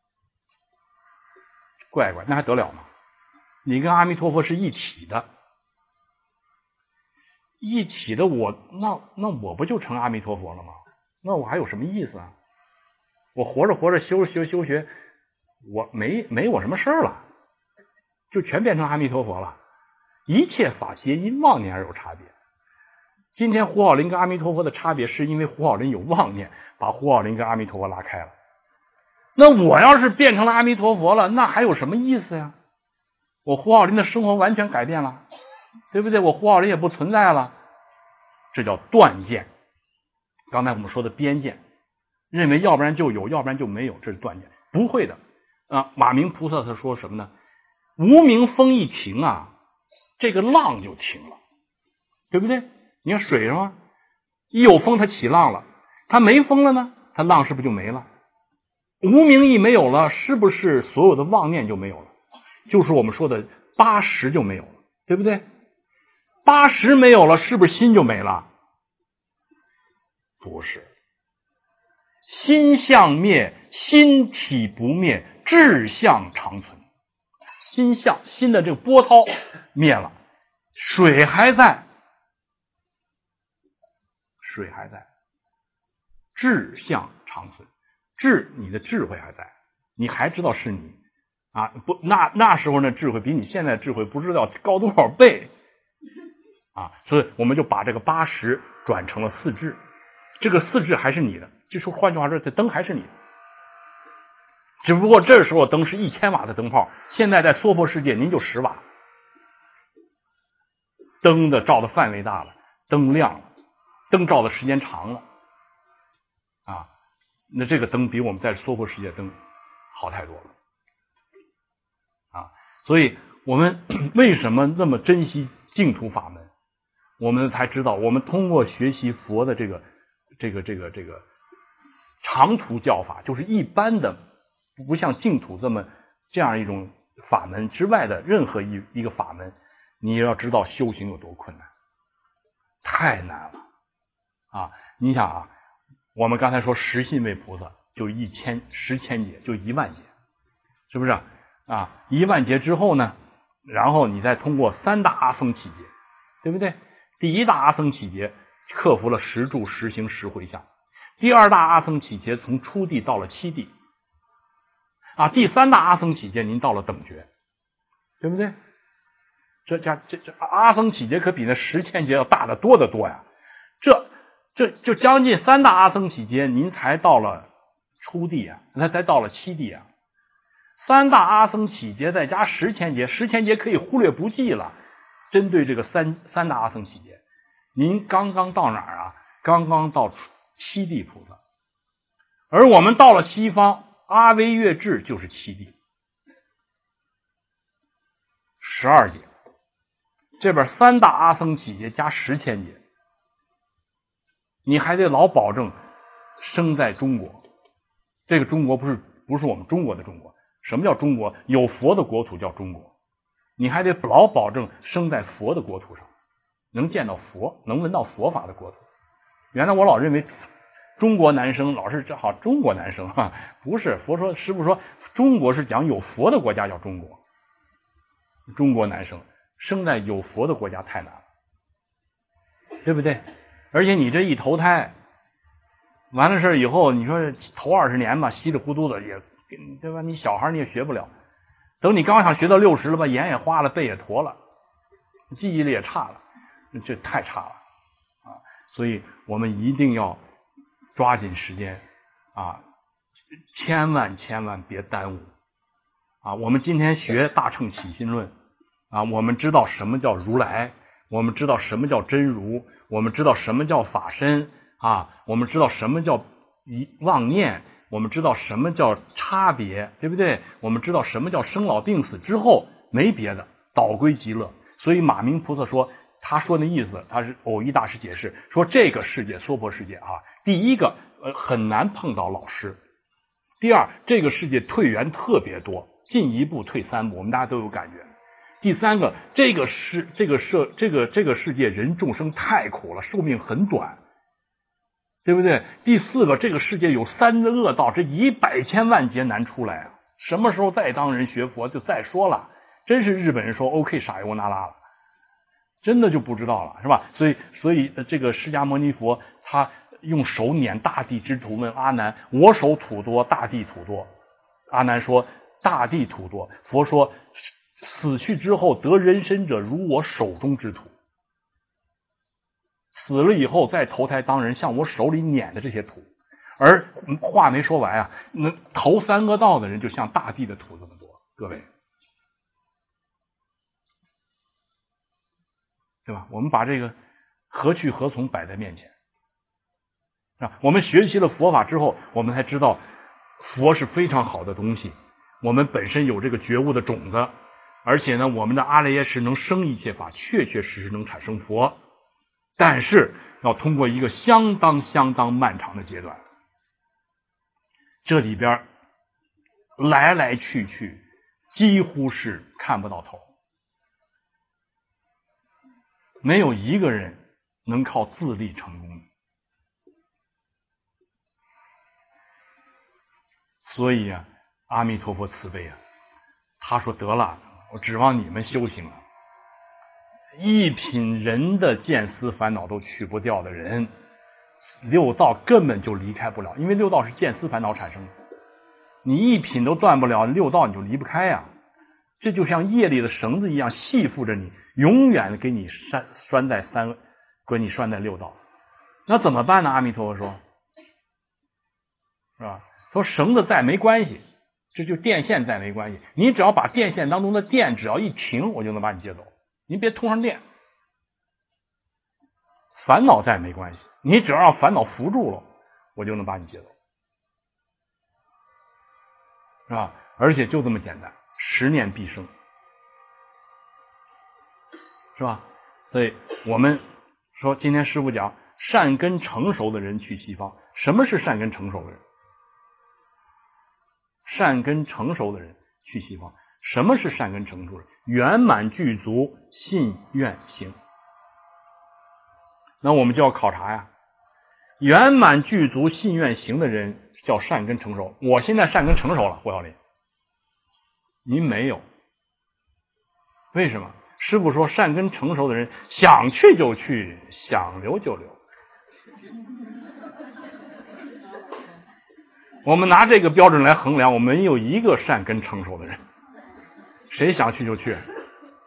乖乖，那还得了吗？你跟阿弥陀佛是一体的，一体的那我不就成阿弥陀佛了吗？那我还有什么意思啊？我活着修学，我没我什么事了，就全变成阿弥陀佛了。一切法皆因妄念而有差别。今天胡小林跟阿弥陀佛的差别，是因为胡小林有妄念，把胡小林跟阿弥陀佛拉开了。那我要是变成了阿弥陀佛了，那还有什么意思呀？我胡小林的生活完全改变了，对不对？我胡小林也不存在了，这叫断见。刚才我们说的边见，认为要不然就有，要不然就没有，这是断见。不会的啊！马明菩萨他说什么呢？无明风一停啊，这个浪就停了，对不对？你看水上一有风它起浪了，它没风了呢，它浪是不是就没了？无明一没有了，是不是所有的妄念就没有了？就是我们说的80就没有了，对不对？80没有了，是不是心就没了？不是，心相灭，心体不灭，志向长存。心相，心的这个波涛灭了，水还在，水还在，志向长存。智，你的智慧还在，你还知道是你啊？不，那时候呢，智慧比你现在的智慧不知道高多少倍啊！所以我们就把这个80转成了4智，这个4智还是你的，就说换句话说，这灯还是你的，只不过这时候灯是1000瓦的灯泡，现在在娑婆世界您就10瓦，灯的照的范围大了，灯亮了，灯照的时间长了啊。那这个灯比我们在娑婆世界灯好太多了啊！所以我们为什么那么珍惜净土法门？我们才知道，我们通过学习佛的这个长途教法，就是一般的不像净土这样一种法门之外的任何一个法门，你要知道修行有多困难，太难了啊！你想啊，我们刚才说十信位菩萨就10千劫，就1万劫，是不是啊？1万劫之后呢，然后你再通过3大阿僧祇劫，对不对？第1大阿僧祇劫克服了10住10行10回向，第2大阿僧祇劫从初地到了7地啊，第3大阿僧祇劫您到了等觉，对不对？这阿僧祇劫可比那10千劫要大得多得多呀！这这就将近3大阿僧祇劫，您才到了初地啊，那才到了7地啊。3大阿僧祇劫再加10千劫，10千劫可以忽略不计了。针对这个三大阿僧祇劫，您刚刚到哪儿啊？刚刚到7地菩萨，而我们到了西方，阿惟越致就是7地，12劫。这边3大阿僧祇劫加10千劫，你还得老保证生在中国。这个中国不是我们中国的中国。什么叫中国？有佛的国土叫中国。你还得老保证生在佛的国土上，能见到佛，能闻到佛法的国土。原来我老认为中国男生老是好中国男生哈，不是，师父说中国是讲有佛的国家叫中国。中国男生生在有佛的国家太难了，对不对？而且你这一投胎完了事以后，你说头20年吧，稀里糊涂的也，对吧？你小孩你也学不了。等你刚想学到60了吧，眼也花了，背也驼了，记忆力也差了，这太差了啊！所以我们一定要抓紧时间啊，千万别耽误啊！我们今天学《大乘起信论》啊，我们知道什么叫如来，我们知道什么叫真如，我们知道什么叫法身啊，我们知道什么叫妄念，我们知道什么叫差别，对不对？我们知道什么叫生老病死之后没别的，导归极乐。所以马明菩萨说，他说那意思，他是藕益大师解释说，这个世界娑婆世界啊，第一个很难碰到老师，第二这个世界退缘特别多，进一步退3步，我们大家都有感觉。第三个，这个世界人众生太苦了，寿命很短，对不对？第4个，这个世界有3个恶道，这100千万劫难出来啊！什么时候再当人学佛就再说了，真是日本人说 OK 傻油那拉了，真的就不知道了，是吧？所以这个释迦牟尼佛他用手捻大地之土，问阿难：我手土多，大地土多？阿难说：大地土多。佛说：死去之后得人身者，如我手中之土。死了以后再投胎当人，像我手里捻的这些土。而话没说完啊，那投3个道的人就像大地的土这么多，各位，对吧？我们把这个何去何从摆在面前啊！我们学习了佛法之后，我们才知道佛是非常好的东西，我们本身有这个觉悟的种子，而且呢，我们的阿赖耶识能生一切法，确实能产生佛，但是要通过一个相当漫长的阶段，这里边来来去去几乎是看不到头，没有一个人能靠自力成功的。所以啊，阿弥陀佛慈悲啊，他说得了，我指望你们修行了。一品人的见思烦恼都去不掉的人，6道根本就离开不了，因为6道是见思烦恼产生的。你一品都断不了，6道你就离不开呀。这就像业力的绳子一样系缚着你，永远给你拴在6道。那怎么办呢？阿弥陀佛说，是吧？说绳子在没关系，这就电线在没关系，你只要把电线当中的电只要一停，我就能把你接走，你别通上电。烦恼在没关系，你只要让烦恼扶住了，我就能把你接走，是吧？而且就这么简单，10念必生，是吧？所以我们说，今天师父讲善根成熟的人去西方。什么是善根成熟的人？善根成熟的人去西方。什么是善根成熟的人？圆满具足信愿行。那我们就要考察呀，圆满具足信愿行的人叫善根成熟。我现在善根成熟了，胡小林，您没有。为什么？师父说善根成熟的人想去就去，想留就留。我们拿这个标准来衡量，我们没有一个善根成熟的人。谁想去就去，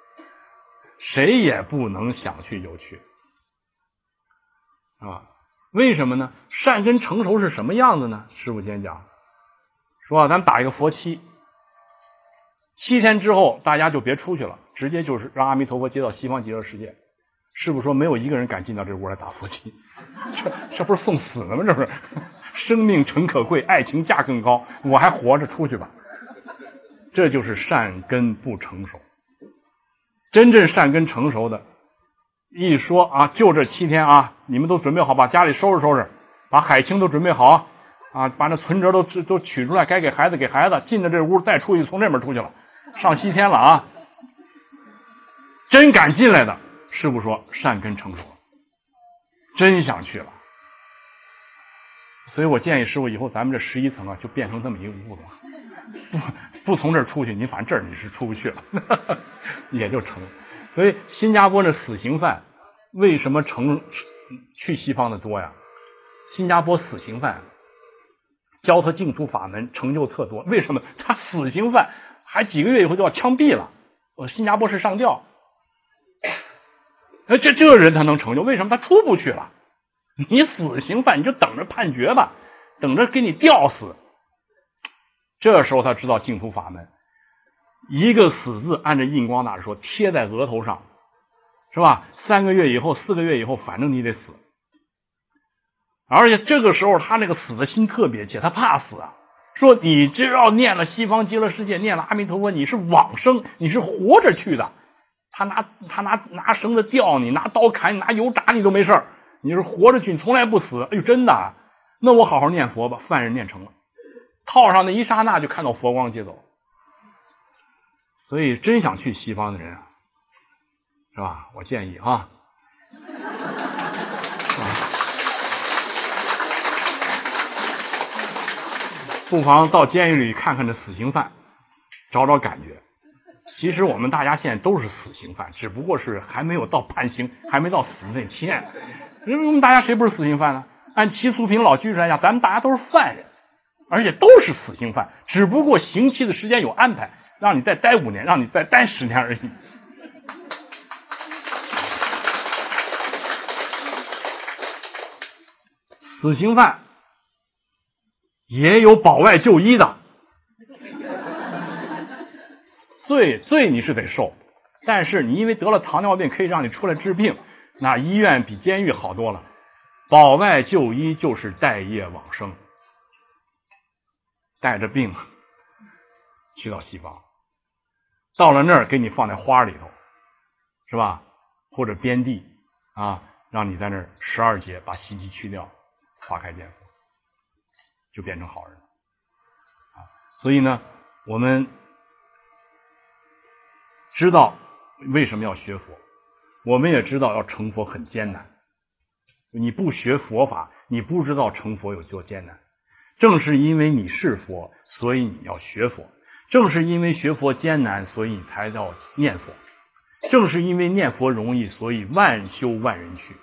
谁也不能想去就去啊！ 为什么呢？善根成熟是什么样子呢？师父先讲，说咱们打一个佛七，7天之后大家就别出去了，直接就是让阿弥陀佛接到西方极乐世界。师父说没有一个人敢进到这屋来打佛七，这不是送死呢吗？这不是生命诚可贵，爱情价更高，我还活着，出去吧。这就是善根不成熟。真正善根成熟的，一说啊，就这7天啊，你们都准备好，把家里收拾收拾，把海清都准备好啊，把那存折都取出来，该给孩子给孩子，进了这屋再出去，从这门出去了，上西天了啊！真敢进来的，师父说善根成熟，真想去了。所以我建议师父以后咱们这11层啊，就变成这么一个屋子，不从这儿出去，你反正这儿你是出不去了，也就成了。所以新加坡的死刑犯为什么去西方的多呀？新加坡死刑犯教他净土法门成就特多，为什么？他死刑犯还几个月以后就要枪毙了，新加坡是上吊。这个人他能成就，为什么？他出不去了。你死刑犯你就等着判决吧，等着给你吊死。这时候他知道净土法门，一个死字按照印光大师说贴在额头上，是吧？3个月以后4个月以后反正你得死。而且这个时候他那个死的心特别切，他怕死啊，说你只要念了西方极乐世界，念了阿弥陀佛，你是往生，你是活着去的。他拿绳子吊你，拿刀砍你，拿油炸你都没事儿，你是活着去，你从来不死。哎呦，真的啊，那我好好念佛吧，犯人念成了，套上那一刹那就看到佛光接走。所以真想去西方的人啊，是吧？我建议啊，不妨到监狱里看看这死刑犯，找找感觉。其实我们大家现在都是死刑犯，只不过是还没有到判刑，还没到死那天。因为我们大家谁不是死刑犯呢？按齐素平老居士来讲，咱们大家都是犯人，而且都是死刑犯，只不过刑期的时间有安排，让你再待5年，让你再待10年而已。死刑犯也有保外就医的，罪你是得受，但是你因为得了糖尿病可以让你出来治病，那医院比监狱好多了。保外就医就是带业往生，带着病去到西方，到了那儿给你放在花里头，是吧？或者边地啊，让你在那儿12节把习气去掉，花开见佛，就变成好人啊。所以呢，我们知道为什么要学佛，我们也知道要成佛很艰难。你不学佛法，你不知道成佛有多艰难。正是因为你是佛，所以你要学佛；正是因为学佛艰难，所以你才要念佛；正是因为念佛容易，所以万修万人去。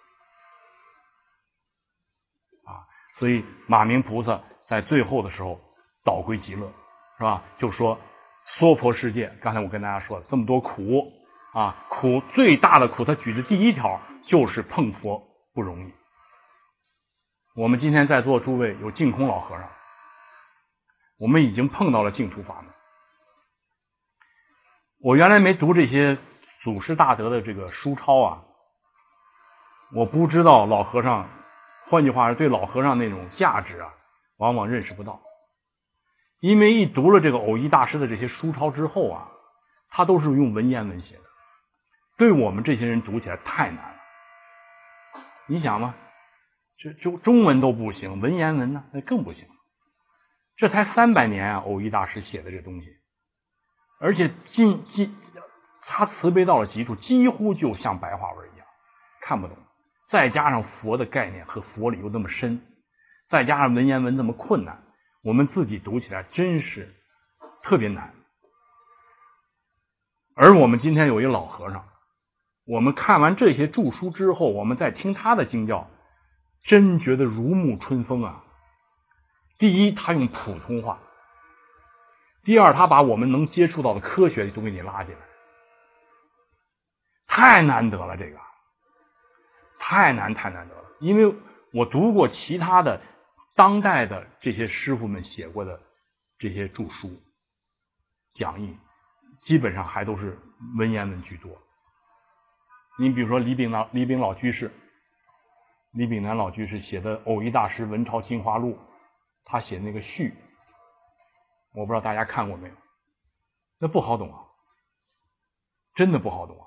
所以马明菩萨在最后的时候导归极乐，是吧？就说娑婆世界，刚才我跟大家说了这么多苦啊，苦最大的苦，他举的第1条就是碰佛不容易。我们今天在座诸位有净空老和尚，我们已经碰到了净土法门。我原来没读这些祖师大德的这个书抄啊，我不知道老和尚，换句话说，对老和尚那种价值啊，往往认识不到。因为一读了这个藕益大师的这些书抄之后啊，他都是用文言文写的，对我们这些人读起来太难了。你想嘛，就中文都不行，文言文呢那更不行。这才300年啊，藕益大师写的这东西，而且他慈悲到了极处，几乎就像白话文一样，看不懂。再加上佛的概念和佛理又那么深，再加上文言文那么困难，我们自己读起来真是特别难。而我们今天有一老和尚，我们看完这些著书之后，我们再听他的经教，真觉得如沐春风啊。第一，他用普通话；第二，他把我们能接触到的科学都给你拉进来，太难得了，这个太难得了。因为我读过其他的当代的这些师傅们写过的这些著书讲义，基本上还都是文言文居多。你比如说李炳南老居士写的《偶一大师文钞精华录》，他写那个序，我不知道大家看过没有，那不好懂啊，真的不好懂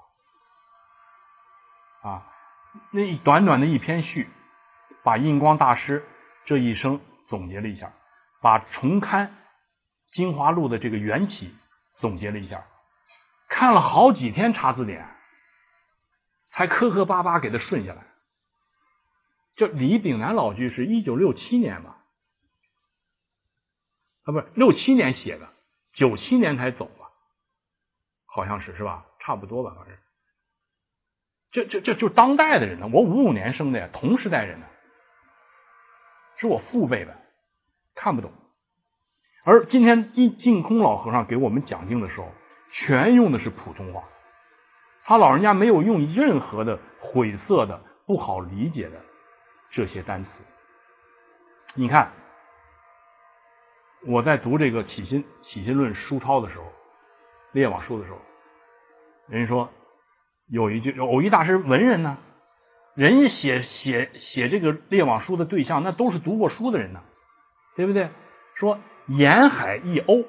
啊！那短短的一篇序，把印光大师这一生总结了一下，把重刊精华录的这个缘起总结了一下，看了好几天查字典，才磕磕巴巴给他顺下来。这李炳南老居士1967年吧，不是67年写的，97年才走吧，好像是吧？差不多吧，反正。这就当代的人呢，我55年生的呀，同时代人呢，是我父辈的，看不懂。而今天净空老和尚给我们讲经的时候，全用的是普通话，他老人家没有用任何的晦涩的、不好理解的这些单词。你看，我在读这个起心论书抄的时候，列网书的时候，人家说有一句，偶一大师文人呢，人家写这个列网书的对象，那都是读过书的人呢，对不对？说沿海一欧，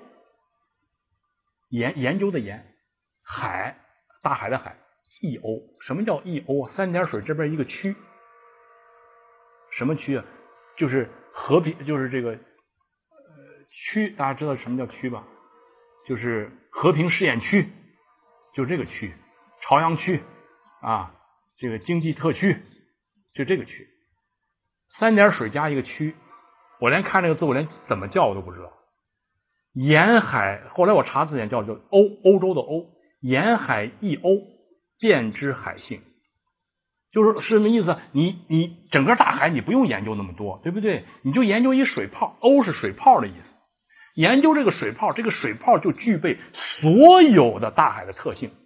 研究的研，海大海的海，一欧，什么叫一欧？三点水这边一个区，什么区啊？就是和平，就是这个区，大家知道什么叫区吧？就是和平试验区，就这个区，朝阳区啊，这个经济特区，就这个区，三点水加一个区，我连看这个字我连怎么叫我都不知道。沿海，后来我查字典叫欧洲的欧，沿海一欧，遍知海性，就是什么意思？你整个大海你不用研究那么多，对不对？你就研究一水泡，欧是水泡的意思。研究这个水泡，这个水泡就具备所有的大海的特性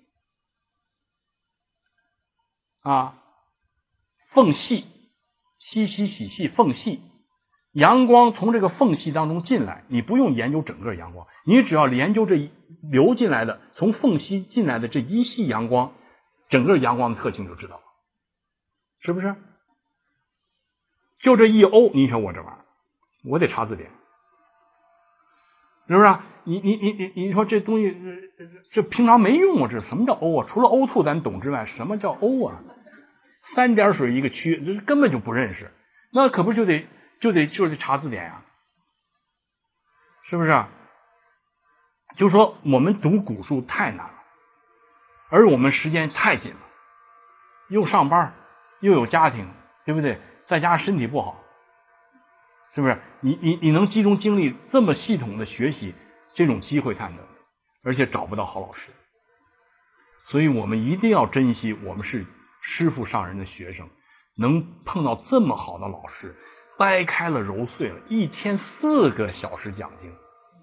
啊，缝隙，稀稀洗细缝隙，阳光从这个缝隙当中进来，你不用研究整个阳光，你只要研究这流进来的从缝隙进来的这一系阳光，整个阳光的特性就知道了，是不是？就这一欧，你瞧我这玩意儿，我得查字典，是不是？你说这东西这平常没用啊，这什么叫欧啊？除了O2咱懂之外，什么叫欧啊？三点水一个区，这根本就不认识，那可不就得查字典呀，是不是？就说我们读古书太难了，而我们时间太紧了，又上班又有家庭，对不对？在家身体不好，是不是？你能集中精力这么系统的学习，这种机会太难，而且找不到好老师，所以我们一定要珍惜我们是师父上人的学生，能碰到这么好的老师，掰开了揉碎了，一天4个小时讲经。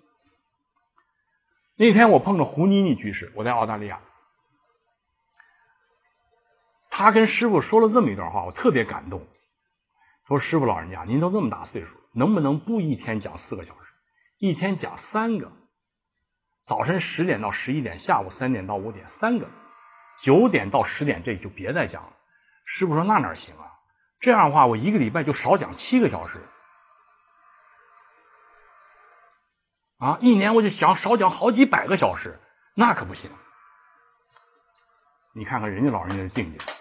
那天我碰到胡妮妮居士，我在澳大利亚，他跟师父说了这么一段话，我特别感动。说师父老人家，您都这么大岁数，能不能不一天讲4个小时，一天讲3个？早晨10点到11点，下午3点到5点，3个；9点到10点，这就别再讲了。师父说那哪行啊？这样的话，我一个礼拜就少讲7个小时啊，一年我就少讲好几百个小时，那可不行。你看看人家老人家的境界。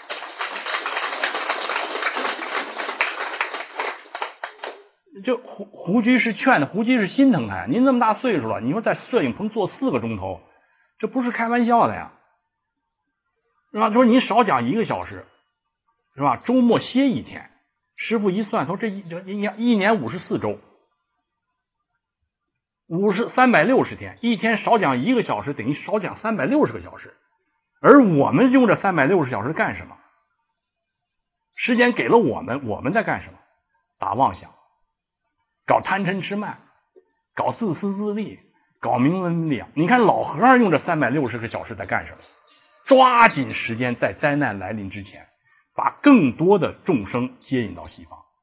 这胡居士劝的，胡居士心疼他呀。您这么大岁数了，你说在摄影棚坐4个钟头，这不是开玩笑的呀，是吧？说您少讲1个小时，是吧？周末歇1天。师傅一算，说这一年54周，360天，一天少讲1个小时，等于少讲360个小时。而我们用这360小时干什么？时间给了我们在干什么？打妄想，搞贪嗔痴慢，搞自私自利，搞名闻利养。你看老和尚用这360个小时在干什么？抓紧时间在灾难来临之前，把更多的众生接引到西方。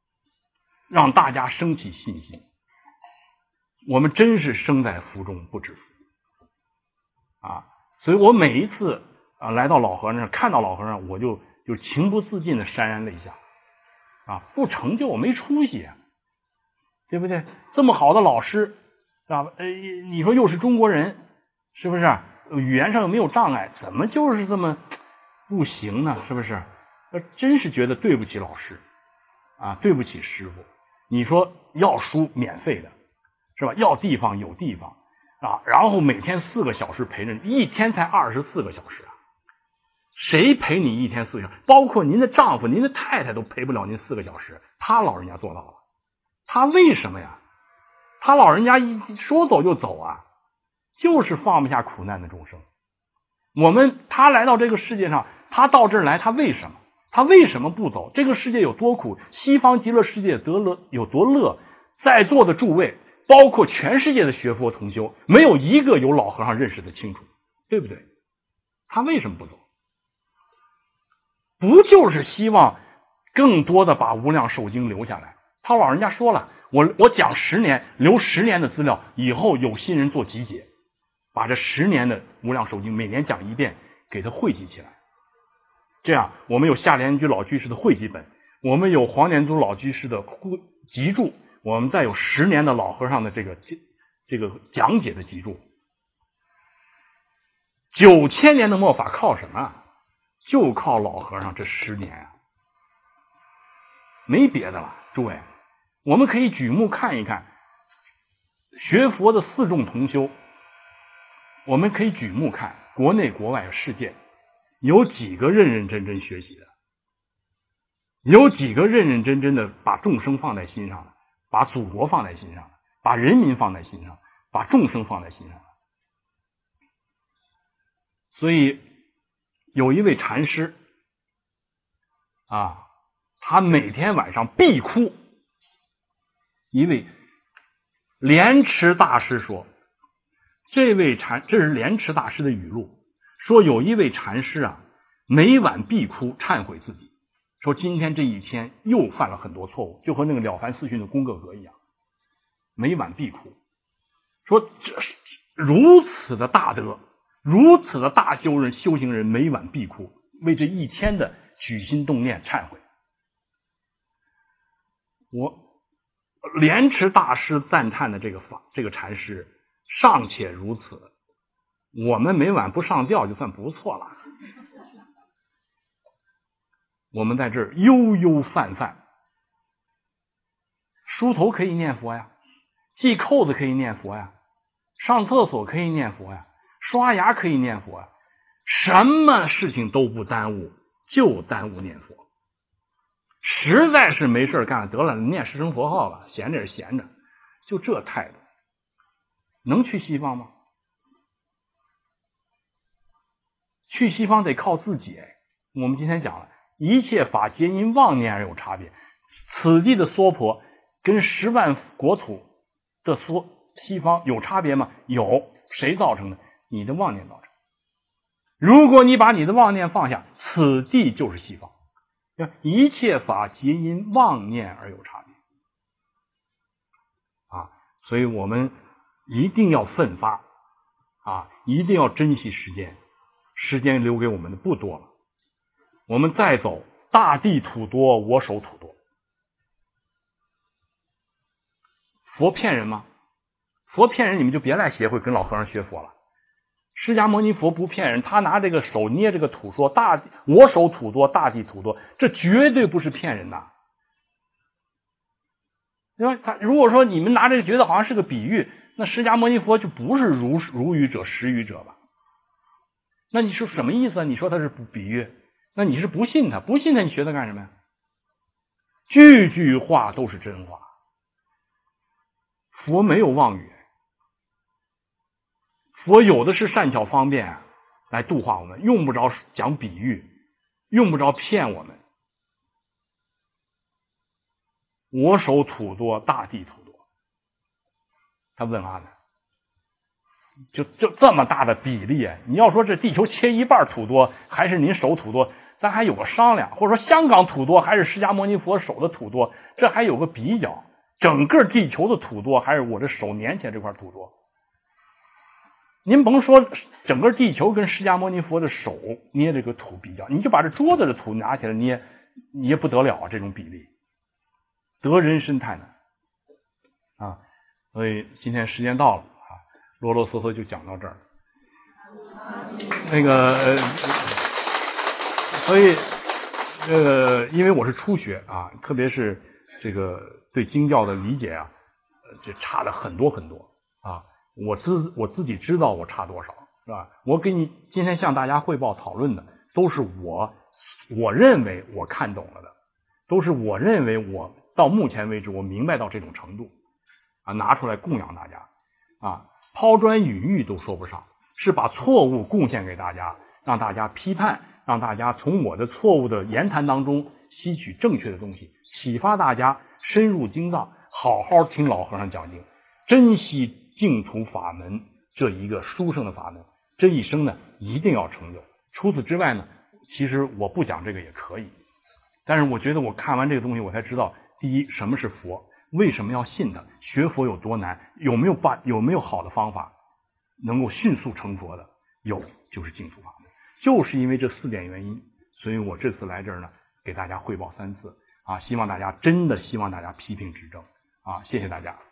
让大家升起信心。我们真是生在福中不知福啊！所以我每一次来到老和尚，看到老和尚，我就情不自禁的潸然泪下啊！不成就没出息啊，对不对？这么好的老师啊，你说又是中国人，是不是？语言上又没有障碍，怎么就是这么不行呢？是不是？真是觉得对不起老师啊，对不起师傅。你说要书免费的，是吧？要地方有地方啊，然后每天4个小时陪着你，一天才24个小时啊！谁陪你一天4个小时？包括您的丈夫、您的太太都陪不了您4个小时，他老人家做到了。他为什么呀？他老人家一说走就走啊，就是放不下苦难的众生。他来到这个世界上，他到这儿来，他为什么？他为什么不走？这个世界有多苦，西方极乐世界得乐有多乐，在座的诸位，包括全世界的学佛同修，没有一个有老和尚认识的清楚，对不对？他为什么不走？不就是希望更多的把无量寿经留下来？他老人家说了，我讲10年，留10年的资料，以后有心人做集解，把这10年的无量寿经每年讲1遍，给它汇集起来。这样我们有夏莲居老居士的汇集本，我们有黄念祖老居士的集注，我们再有10年的老和尚的这个讲解的集注。9000年的末法靠什么？就靠老和尚这10年啊，没别的了。诸位，我们可以举目看一看学佛的4众同修，我们可以举目看国内国外世界有几个认认真真学习的，有几个认认真真的把众生放在心上的，把祖国放在心上的，把人民放在心上，把众生放在心上的。所以有一位禅师啊，他每天晚上必哭。一位莲池大师说，这是莲池大师的语录，说有一位禅师啊，每晚必哭忏悔自己，说今天这一天又犯了很多错误，就和那个了凡四训的功格格一样，每晚必哭，说这是如此的大德，如此的大修行人，每晚必哭，为这一天的举心动念忏悔。莲池大师赞叹的这个禅师尚且如此，我们每晚不上吊就算不错了。我们在这儿悠悠泛泛，梳头可以念佛呀，系扣子可以念佛呀，上厕所可以念佛呀，刷牙可以念佛呀，什么事情都不耽误，就耽误念佛。实在是没事干，得了，念10声佛号了，闲着也闲着，就这态度，能去西方吗？去西方得靠自己。我们今天讲了，一切法皆因妄念而有差别。此地的娑婆跟10万国土的西方有差别吗？有。谁造成的？你的妄念造成。如果你把你的妄念放下，此地就是西方。一切法皆因妄念而有差别啊！所以我们一定要奋发啊，一定要珍惜时间，时间留给我们的不多了。我们再走，大地土多，我手土多。佛骗人吗？佛骗人，你们就别来协会跟老和尚学佛了。释迦牟尼佛不骗人，他拿这个手捏这个土说我手土多，大地土多，这绝对不是骗人的。对吧？如果说你们拿这个觉得好像是个比喻，那释迦牟尼佛就不是如语者实语者吧？那你说什么意思啊？你说他是比喻，那你是不信他，不信他你学他干什么呀？句句话都是真话。佛没有妄语，佛有的是善巧方便来度化我们，用不着讲比喻，用不着骗我们。我手土多，大地土多。他问阿难，就这么大的比例，你要说这地球切一半土多，还是您手土多， 咱还有个商量，或者说香港土多还是释迦牟尼佛手的土多，这还有个比较。整个地球的土多还是我这手粘起来这块土多？您甭说整个地球跟释迦牟尼佛的手捏这个土比较，你就把这桌子的土拿起来捏，你也不得了啊，这种比例得人参太难啊。所以今天时间到了啊，啰啰嗦嗦就讲到这儿。所以因为我是初学啊，特别是这个对经教的理解啊，这差了很多很多啊。我自己知道我差多少，是吧？我给你今天向大家汇报讨论的，都是我认为我看懂了的，都是我认为我到目前为止我明白到这种程度啊，拿出来供养大家啊，抛砖引玉都说不上，是把错误贡献给大家，让大家批判，让大家从我的错误的言谈当中吸取正确的东西，启发大家深入经藏，好好听老和尚讲经，珍惜净土法门这一个殊胜的法门，这一生呢一定要成就。除此之外呢，其实我不讲这个也可以，但是我觉得我看完这个东西，我才知道，第一，什么是佛，为什么要信他，学佛有多难，有没有好的方法能够迅速成佛的？有，就是净土法门。就是因为这4点原因，所以我这次来这儿呢，给大家汇报3次啊，希望大家批评指正啊，谢谢大家。